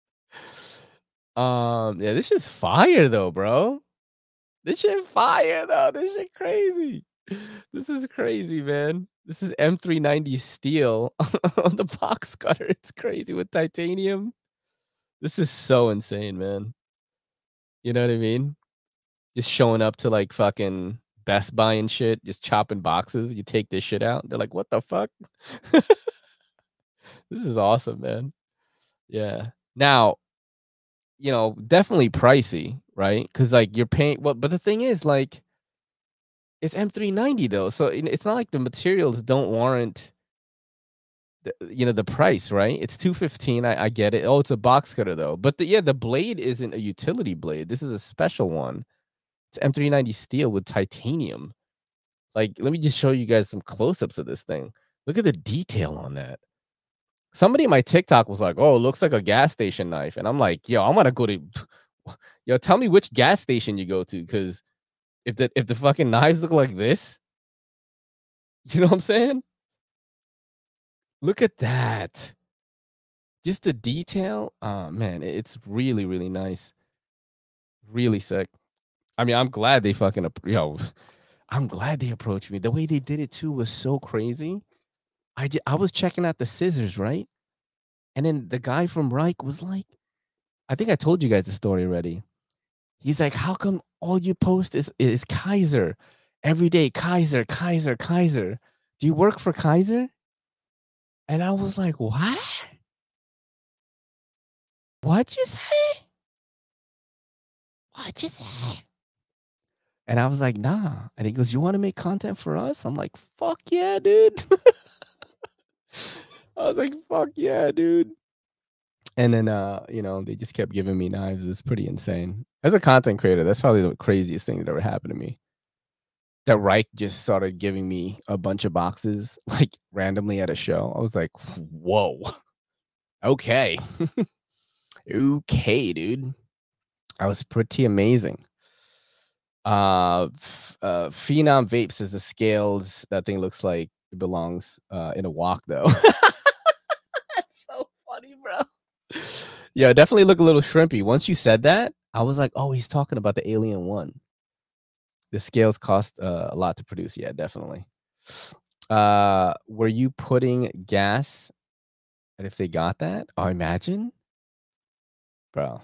Um, yeah, this shit's fire though, bro. This shit fire though. This shit crazy. This is crazy, man. This is M three ninety steel on the box cutter. It's crazy with titanium. This is so insane, man. You know what I mean? Just showing up to, like, fucking Best Buy and shit, just chopping boxes. You take this shit out. They're like, "What the fuck?" This is awesome, man. Yeah. Now you know, definitely pricey, right? 'Cause, like, you're paying well, but the thing is, like it's M three ninety though, so i it's not like the materials don't warrant the you know, the price, right? It's two fifteen, I I get it. Oh, it's a box cutter though, but the yeah, the blade isn't a utility blade. This is a special one. It's M three ninety steel with titanium. Like, let me just show you guys some close-ups of this thing. Look at the detail on that. Somebody in my TikTok was like, "Oh, it looks like a gas station knife," and I'm like, "Yo, I'm gonna go to yo, tell me which gas station you go to, 'cause if the if the fucking knives look like this" you know what I'm saying? Look at that. Just the detail? Aw, man, i it's really, really nice. Really sick. I mean, I'm glad they fucking ap yo, I'm glad they approached me. The way they did it too was so crazy. I j I was checking out the scissors, right? And then the guy from Rike was like I think I told you guys the story already. He's like, "How come all you post is is Kizer? Every day, Kizer, Kizer, Kizer. Do you work for Kizer?" And I was like, "What?" "What'd you say?" what you say? And I was like, nah. And he goes, you want to make content for us? I'm like, fuck yeah, dude. I was like, fuck yeah, dude. And then, uh, you know, they just kept giving me knives. It's pretty insane. As a content creator, that's probably the craziest thing that ever happened to me. That Reich just started giving me a bunch of boxes, like randomly at a show. I was like, whoa. Okay. Okay, dude. That was pretty amazing. Uh, f- uh, Phenom Vape says the scales, that thing looks like it belongs uh, in a wok, though. That's so funny, bro. Yeah, definitely look a little shrimpy. Once you said that, I was like, oh, he's talking about the Alien One. The scales cost uh, a lot to produce. Yeah, definitely. Uh, were you putting gas? And if they got that, oh, imagine, bro.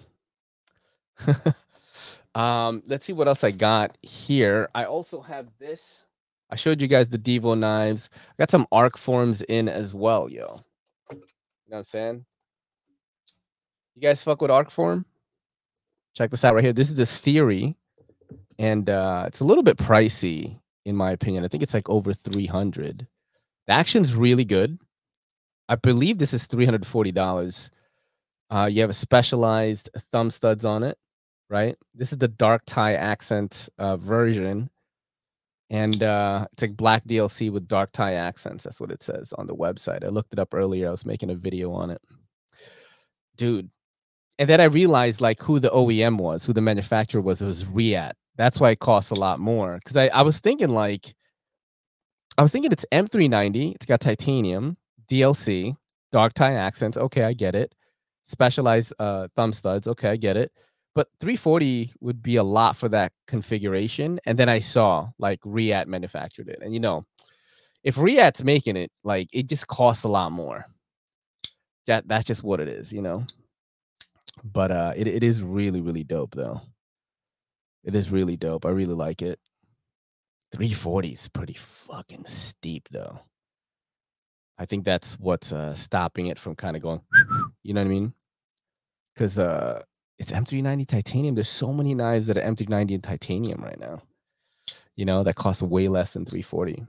um, let's see what else I got here. I also have this. I showed you guys the Devo knives. I got some arc forms in as well, yo. You know what I'm saying? You guys fuck with arc form? Check this out right here. This is the Theory, and uh, it's a little bit pricey in my opinion. I think it's like over three hundred. The action's really good. I believe this is three hundred forty dollars. Uh, you have a specialized thumb studs on it, right? This is the dark tie accent uh, version. And uh, it's like black D L C with dark tie accents. That's what it says on the website. I looked it up earlier. I was making a video on it. Dude. And then I realized like who the O E M was, who the manufacturer was. It was Riat. That's why it costs a lot more. Because I, I was thinking like, I was thinking it's M three ninety. It's got titanium, D L C, dark tie accents. Okay, I get it. Specialized uh, thumb studs. Okay, I get it. But three forty would be a lot for that configuration. And then I saw like Riat manufactured it. And you know, if Riat's making it, like it just costs a lot more. That that's just what it is, you know. But uh it, it is really, really dope though. It is really dope. I really like it. three forty is pretty fucking steep though. I think that's what's uh, stopping it from kind of going, you know what I mean? Because uh, it's M three ninety titanium. There's so many knives that are M three ninety in titanium right now, you know, that cost way less than three forty.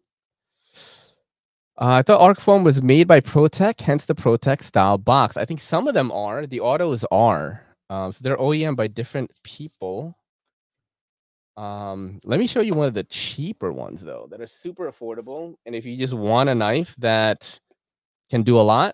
Uh, I thought Arc Foam was made by ProTech, hence the ProTech style box. I think some of them are. The autos are. Um, so they're O E M by different people. Um, let me show you one of the cheaper ones, though, that are super affordable. And if you just want a knife that can do a lot,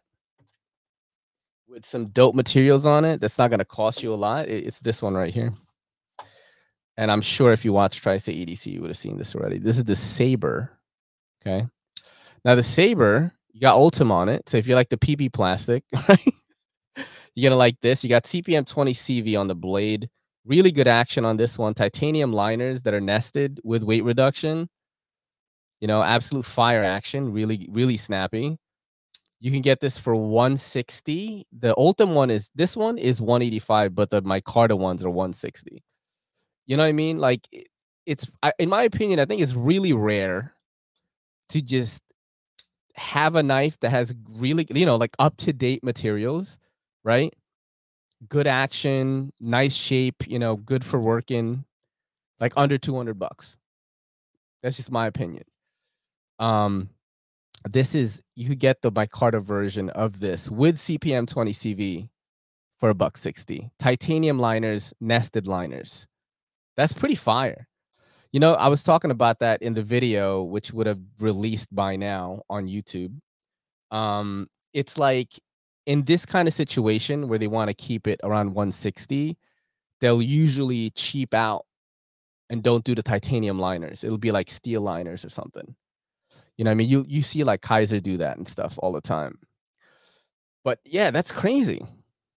with some dope materials on it that's not going to cost you a lot, it's this one right here. And I'm sure if you watch Tri-State E D C, you would have seen this already. This is the Saber. Okay. Now the Saber, you got Ultim on it. So if you like the P P plastic, right? You're gonna like this. You got T P M twenty C V on the blade. Really good action on this one. Titanium liners that are nested with weight reduction. You know, absolute fire action. Really, really snappy. You can get this for one sixty. The Ultim one is, this one is one eighty-five, but the Micarta ones are one sixty. You know what I mean? Like, it's, in my opinion, I think it's really rare to just have a knife that has really, you know, like up to date materials, right? Good action, nice shape, you know, good for working, like under two hundred bucks. That's just my opinion. Um, this is, you could get the Micarta version of this with C P M twenty C V for a buck sixty. Titanium liners, nested liners. That's pretty fire. You know, I was talking about that in the video, which would have released by now on YouTube. Um, it's like in this kind of situation where they want to keep it around one sixty, they'll usually cheap out and don't do the titanium liners. It'll be like steel liners or something. You know what I mean? You you see like Kaiser do that and stuff all the time. But yeah, that's crazy.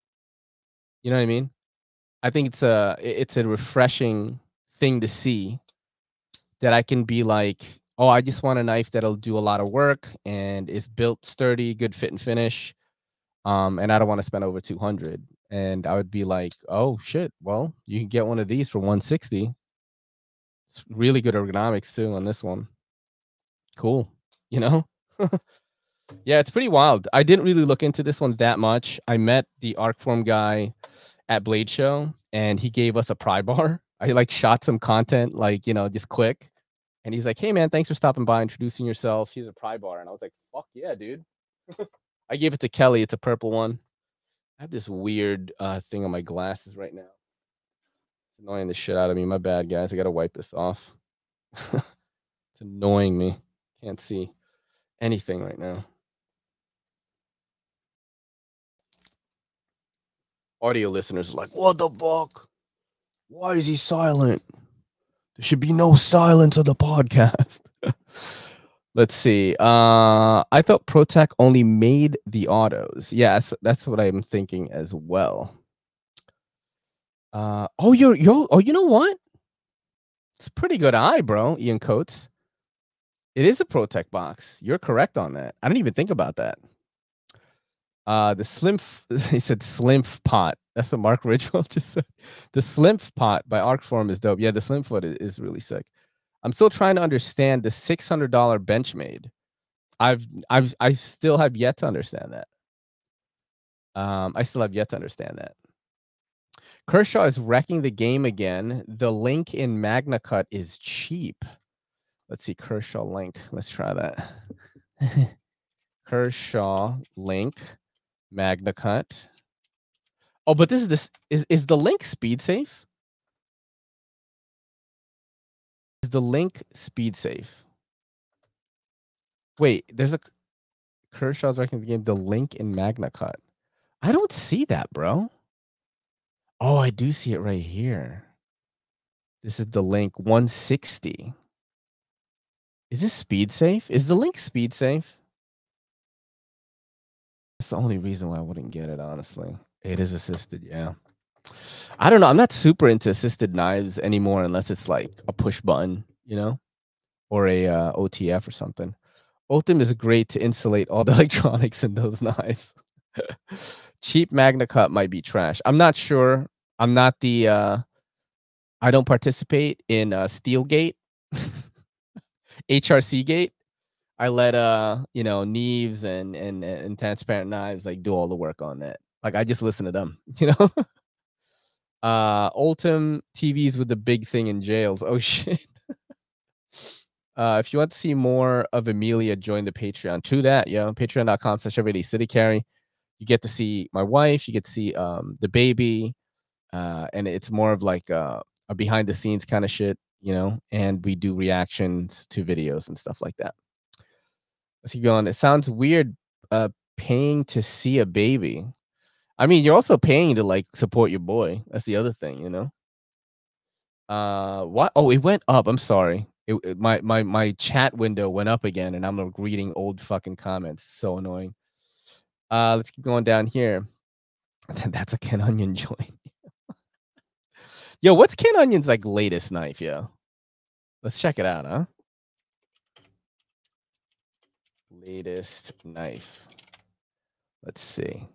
You know what I mean? I think it's a it's a refreshing thing to see that I can be like, oh, I just want a knife that'll do a lot of work and is built sturdy, good fit and finish. Um, and I don't want to spend over two hundred. And I would be like, oh shit, well, you can get one of these for one sixty. It's really good ergonomics too on this one. Cool. You know? Yeah, it's pretty wild. I didn't really look into this one that much. I met the Arcform guy at Blade Show, and he gave us a pry bar. I like shot some content, like, you know, just quick. And he's like, "Hey man, thanks for stopping by, introducing yourself. Here's a pry bar." And I was like, "Fuck yeah, dude." I gave it to Kelly. It's a purple one. I have this weird uh, thing on my glasses right now. It's annoying the shit out of me. My bad, guys. I gotta wipe this off. It's annoying me. Can't see anything right now. Audio listeners are like, "What the fuck? Why is he silent? There should be no silence on the podcast." Let's see. Uh, I thought ProTech only made the autos. Yes, that's what I'm thinking as well. Uh, oh, you're yo. Oh, you know what? It's a pretty good eye, bro. Ian Coates. It is a ProTech box. You're correct on that. I didn't even think about that. Uh, the Slimph, he said Slimph pot. That's what Mark Ridgewell just said. The Slimph pot by Arcform is dope. Yeah, the Slimfoot is, is really sick. I'm still trying to understand the six hundred dollar Benchmade. I've I've I still have yet to understand that. Um, I still have yet to understand that. Kershaw is wrecking the game again. The link in Magna Cut is cheap. Let's see, Kershaw link. Let's try that. Kershaw link, Magna Cut. Oh, but this is this is is the link speed safe? Is the link speed safe? Wait, there's a Kershaw's wrecking the game. The link in Magna Cut. I don't see that, bro. Oh, I do see it right here. This is the link one sixty. Is this speed safe? Is the link speed safe? That's the only reason why I wouldn't get it, honestly. It is assisted, yeah. I don't know. I'm not super into assisted knives anymore unless it's like a push button, you know, or a uh, O T F or something. Ultim is great to insulate all the electronics in those knives. Cheap Magna Cut might be trash. I'm not sure. I'm not the, uh, I don't participate in uh, Steelgate, H R C Gate. I let, uh, you know, Neves and, and, and Transparent Knives, like, do all the work on that. Like, I just listen to them, you know? uh, Ultim T Vs with the big thing in jails. Oh, shit. Uh, if you want to see more of Amelia, join the Patreon. To that, yeah, patreon.com slash everyday city carry. You get to see my wife, you get to see um the baby, uh, and it's more of like uh, a behind the scenes kind of shit, you know, and we do reactions to videos and stuff like that. Let's keep going. It sounds weird uh paying to see a baby. I mean, you're also paying to like support your boy. That's the other thing, you know. Uh, what? Oh, it went up. I'm sorry. It, it- my my my chat window went up again, and I'm like, reading old fucking comments. So annoying. Uh, let's keep going down here. That's a Ken Onion joint. Yo, what's Ken Onion's like latest knife? Yo, let's check it out, huh? Latest knife. Let's see.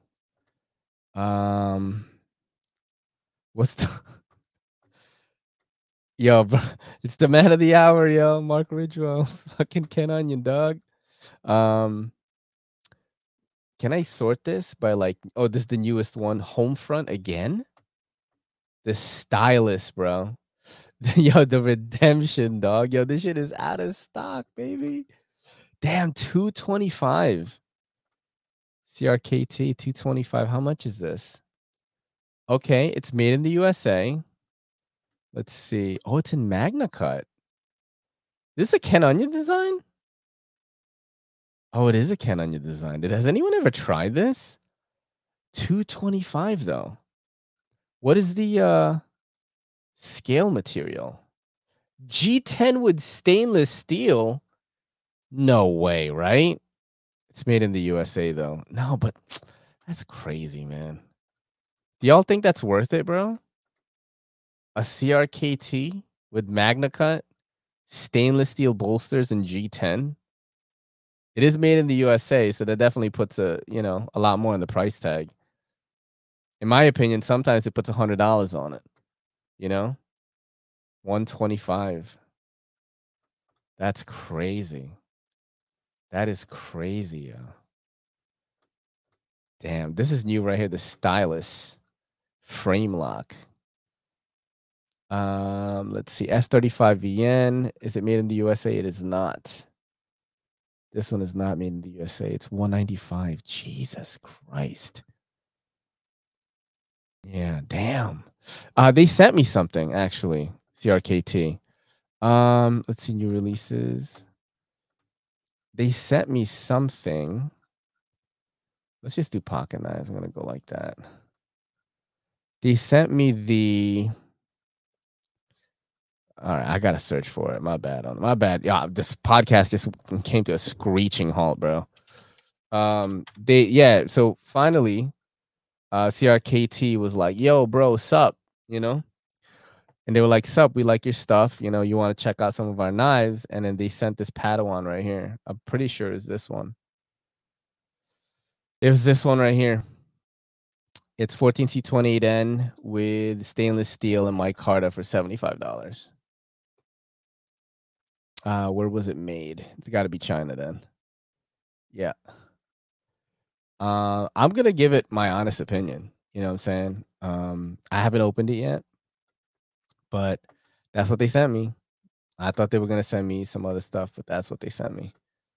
Um, what's the yo? Bro, it's the man of the hour, yo. Mark Ridgewell, fucking Ken Onion, dog. Um. Can I sort this by like, oh, this is the newest one. Homefront again? The stylus, bro. Yo, the redemption, dog. Yo, this shit is out of stock, baby. Damn, two twenty-five. C R K T two twenty-five. How much is this? Okay, it's made in the U S A. Let's see. Oh, it's in Magna Cut. This is a Ken Onion design? Oh, it is a Ken Onion design. Has anyone ever tried this? two twenty-five though. What is the uh scale material? G ten with stainless steel? No way, right? It's made in the U S A though. No, but that's crazy, man. Do y'all think that's worth it, bro? A C R K T with Magna Cut, stainless steel bolsters, and G ten? It is made in the U S A, so that definitely puts a, you know, a lot more in the price tag. In my opinion, sometimes it puts a hundred dollars on it. You know, one twenty-five. That's crazy. That is crazy. Yo. Damn, this is new right here. The stylus. Frame lock. Um, let's see. S thirty-five V N. Is it made in the U S A? It is not. This one is not made in the U S A. It's one ninety-five. Jesus Christ. Yeah, damn. Uh, they sent me something actually. C R K T. Um, let's see new releases. They sent me something. Let's just do pocket knives. I'm gonna go like that. They sent me the. All right, I gotta search for it. My bad on my bad. Yeah, this podcast just came to a screeching halt, bro. Um, they yeah. So finally, uh, C R K T was like, "Yo, bro, sup?" You know, and they were like, "Sup? We like your stuff. You know, you want to check out some of our knives?" And then they sent this Padawan right here. I'm pretty sure it's this one. It was this one right here. It's fourteen C twenty-eight N with stainless steel and micarta for seventy-five dollars. Uh, where was it made? It's got to be China then. Yeah. Uh, I'm gonna give it my honest opinion. You know what I'm saying? Um, I haven't opened it yet, but that's what they sent me. I thought they were gonna send me some other stuff, but that's what they sent me.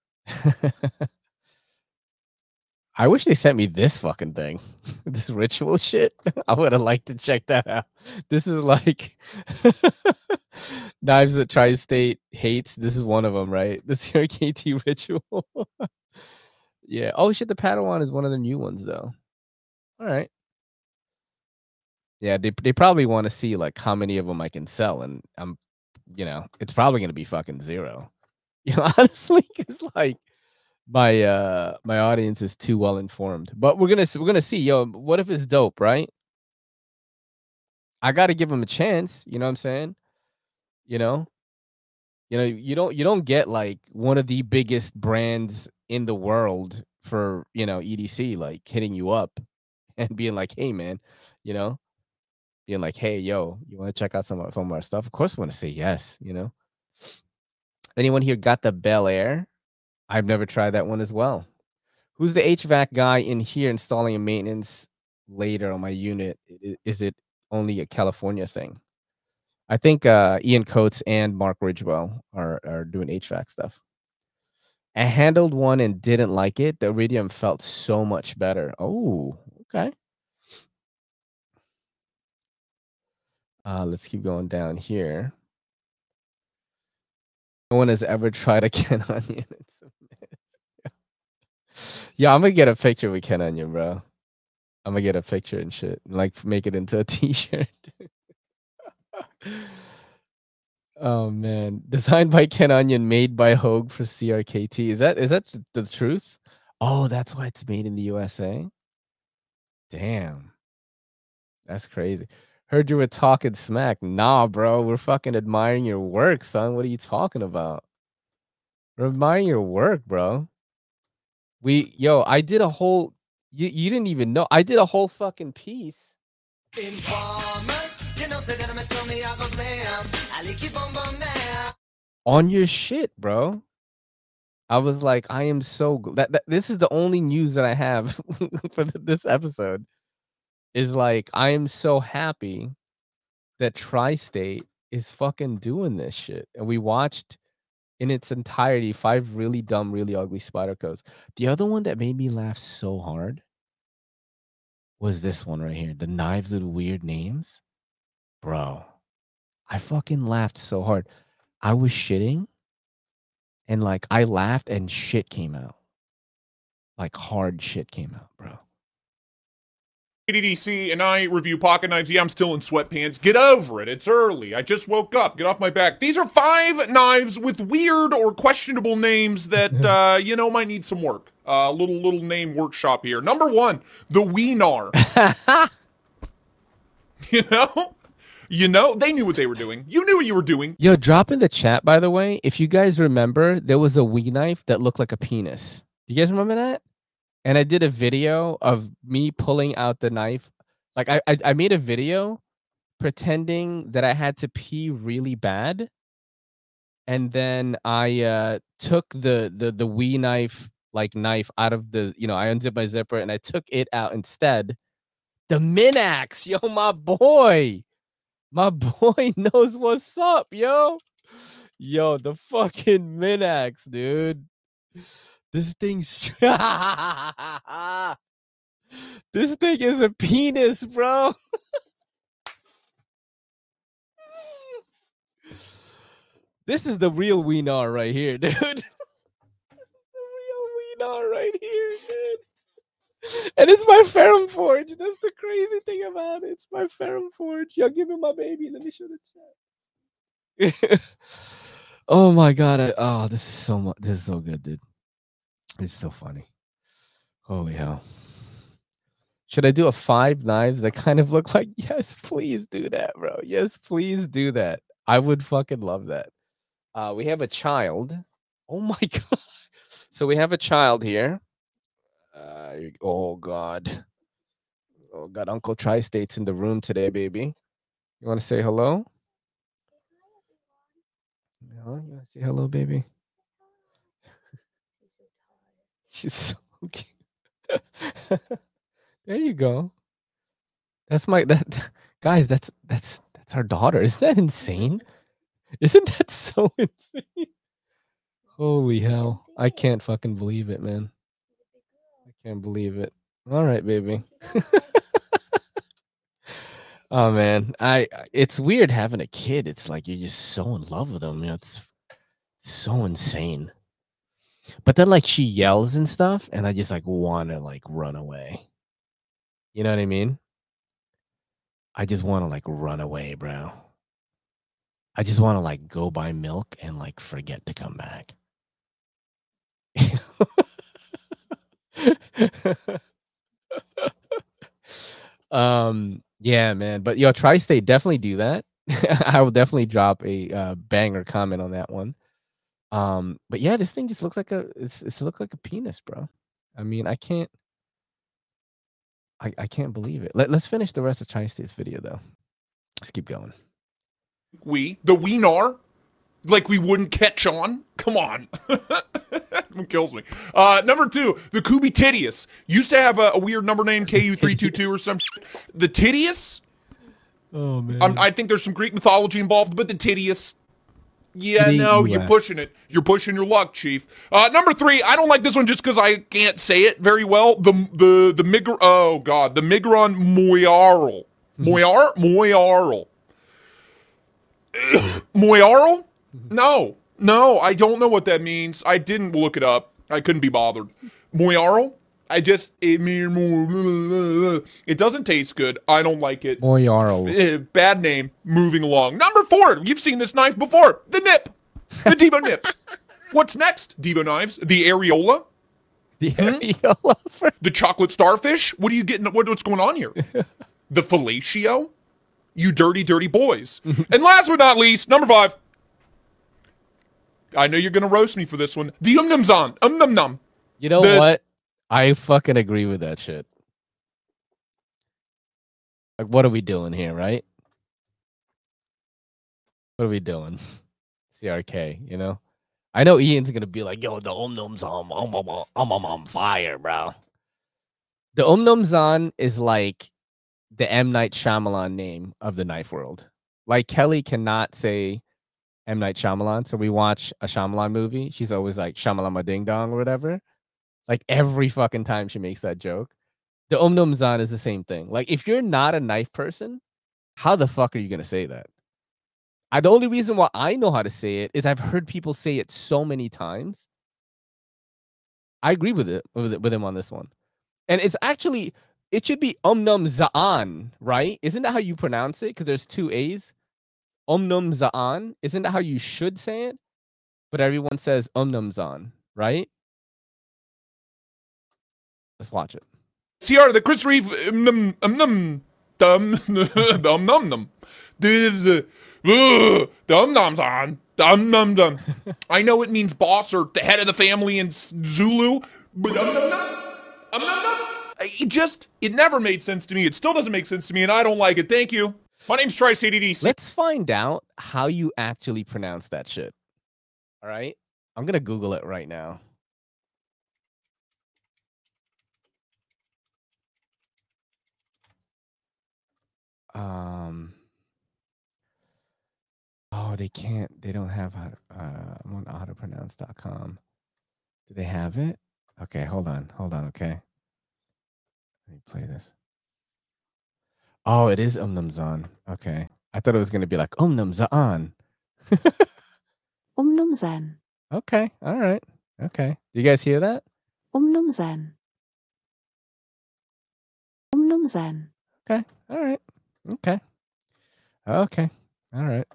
I wish they sent me this fucking thing, this ritual shit. I would have liked to check that out. This is like knives that Tri-State hates. This is one of them, right? The C R K T ritual. Yeah. Oh shit, the Padawan is one of the new ones though. All right. Yeah, they they probably want to see like how many of them I can sell, and I'm, you know, it's probably gonna be fucking zero. You know, honestly, because like my uh my audience is too well informed. But we're gonna we're gonna see. Yo, what if it's dope, right? I got to give them a chance. You know what I'm saying? You know, you know, you don't you don't get like one of the biggest brands in the world for you know E D C like hitting you up and being like, hey man, you know, being like, hey yo, you want to check out some of, some of our stuff? Of course, I want to say yes. You know, anyone here got the Bel Air? I've never tried that one as well. Who's the H V A C guy in here installing a maintenance later on my unit? I- Is it only a California thing? I think uh, Ian Coates and Mark Ridgewell are are doing H V A C stuff. I handled one and didn't like it. The Iridium felt so much better. Oh, okay. Uh, let's keep going down here. No one has ever tried a Ken Onion. It's a myth. Yeah, I'm gonna get a picture with Ken Onion, bro. I'm gonna get a picture and shit, and like make it into a T-shirt. Oh man, designed by Ken Onion, made by Hogue for C R K T. Is that is that the truth? Oh, that's why it's made in the U S A. Damn, that's crazy. Heard you were talking smack. Nah, bro, we're fucking admiring your work, son. What are you talking about? We're admiring your work, bro. We, yo, I did a whole. You you didn't even know. I did a whole fucking piece. On your shit, bro. I was like, I am so gl- that, that this is the only news that I have for th- this episode is like I am so happy that Tri-State is fucking doing this shit. And we watched in its entirety five really dumb, really ugly Spydercos. The other one that made me laugh so hard was this one right here. The knives with weird names. Bro, I fucking laughed so hard. I was shitting and like I laughed and shit came out. Like hard shit came out, bro. A D D C and I review pocket knives. Yeah, I'm still in sweatpants. Get over it. It's early. I just woke up. Get off my back. These are five knives with weird or questionable names that, uh, you know, might need some work. A uh, little, little name workshop here. Number one, the Weenar. You know? You know, they knew what they were doing. You knew what you were doing. Yo, drop in the chat, by the way, if you guys remember, there was a Wii knife that looked like a penis. You guys remember that? And I did a video of me pulling out the knife. Like I, I, I made a video pretending that I had to pee really bad, and then I uh, took the the the Wii knife like knife out of the, you know, I unzipped my zipper and I took it out instead, The Minax, yo, my boy. My boy knows what's up, yo. Yo, the fucking Minax, dude. This thing's this thing is a penis, bro. This is the real Weenar right here, dude. This is the real Weenar right here, dude. And it's my Ferrum Forge. That's the crazy thing about it. It's my Ferrum Forge. Yo, give me my baby. Let me show the chat. Oh my god. I, oh, this is so much. This is so good, dude. It's so funny. Holy hell. Should I do a five knives that kind of look like? Yes, please do that, bro. Yes, please do that. I would fucking love that. Uh, we have a child. Oh my god. So we have a child here. Uh, oh god. Oh god, Uncle Tri-State's in the room today, baby. You want to say hello? No, you want to say hello, baby? She's so cute. There you go. That's my that guys, that's that's that's our daughter. Isn't that insane? Isn't that so insane? Holy hell. I can't fucking believe it, man. I can't believe it. All right, baby. Oh man, I it's weird having a kid. It's like you're just so in love with them. You know, it's, it's so insane. But then like she yells and stuff, and I just like want to like run away. You know what I mean? I just want to like run away, bro. I just want to like go buy milk and like forget to come back. um yeah, man. But yo, Tri-State, definitely do that. I will definitely drop a uh, banger comment on that one. Um, but yeah, this thing just looks like a it's it's look like a penis, bro. I mean, I can't I, I can't believe it. Let, let's finish the rest of Tri-State's video though. Let's keep going. We, the Weenar, like we wouldn't catch on. Come on. It kills me. Uh, number two, the Kubi Titius. Used to have a, a weird number name, K U three two two or some shit. The Titius? Oh man. Um, I think there's some Greek mythology involved, but the Titius. Yeah, no, you're pushing it. You're pushing your luck, Chief. Uh, number three, I don't like this one just because I can't say it very well. The the the Mig oh god, the Migron Moyarl. Moyar Moyarl. Moyarl? No. No, I don't know what that means. I didn't look it up. I couldn't be bothered. Moyarl? I just it, it doesn't taste good. I don't like it. Moyarl. Bad name. Moving along. Number four. You've seen this knife before. The Nip. The Devo Nip. What's next? Devo knives. The Areola. The Areola. Hmm? The chocolate starfish. What are you getting? What, what's going on here? The fellatio. You dirty, dirty boys. And last but not least, number five. I know you're gonna roast me for this one. The um num zon. Um num num. You know the, what? I fucking agree with that shit. Like, what are we doing here, right? What are we doing? C R K, you know? I know Ian's gonna be like, yo, the Om Nom Zon, I'm on fire, bro. The Om Nom Zon is like the M. Night Shyamalan name of the knife world. Like, Kelly cannot say M. Night Shyamalan, so we watch a Shyamalan movie. She's always like, Shyamalama Ding Dong or whatever. Like, every fucking time she makes that joke. The Om Nom Zon is the same thing. Like, if you're not a knife person, how the fuck are you gonna say that? I, the only reason why I know how to say it is I've heard people say it so many times. I agree with it with, it, with him on this one. And it's actually, it should be Om Nom Zaan, right? Isn't that how you pronounce it? Because there's two A's. Om Nom Zaan. Isn't that how you should say it? But everyone says Om Nom Zon, right? Let's watch it. C R, the Chris Reeve, um, num, um, num, dum, dum, num, num. The, the, dum, num, zon. Dum, num, dum. I know it means boss or the head of the family in Zulu, but dum, num, num. Um, num, num. It just, it never made sense to me. It still doesn't make sense to me, and I don't like it. Thank you. My name's Tri-State D D C. Let's find out how you actually pronounce that shit. All right? I'm going to Google it right now. Um. Oh, they can't. They don't have. Uh, I'm on autopronounce dot com. Do they have it? Okay, hold on. Hold on. Okay. Let me play this. Oh, it is Umnumzan. Okay. I thought it was going to be like Umnumzaan. Umnumzan. Okay. All right. Okay. You guys hear that? Umnumzan. Umnumzan. Okay. All right. Okay. Okay. All right.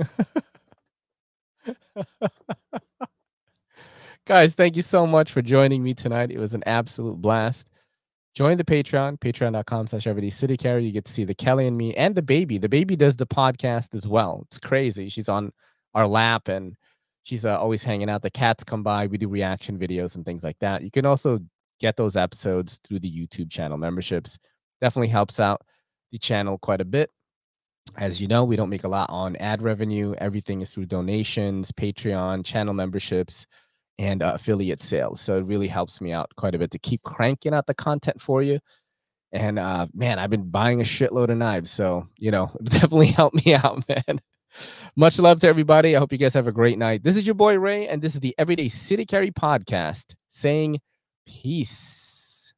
Guys, thank you so much for joining me tonight. It was an absolute blast. Join the Patreon, patreon.com slash everyday city carry. You get to see the Kelly and me and the baby. The baby does the podcast as well. It's crazy. She's on our lap and she's uh, always hanging out. The cats come by. We do reaction videos and things like that. You can also get those episodes through the YouTube channel memberships. Definitely helps out the channel quite a bit. As you know, we don't make a lot on ad revenue. Everything is through donations, Patreon, channel memberships, and uh, affiliate sales. So it really helps me out quite a bit to keep cranking out the content for you. And uh, man, I've been buying a shitload of knives. So, you know, definitely help me out, man. Much love to everybody. I hope you guys have a great night. This is your boy Ray, and this is the Everyday City Carry Podcast saying peace.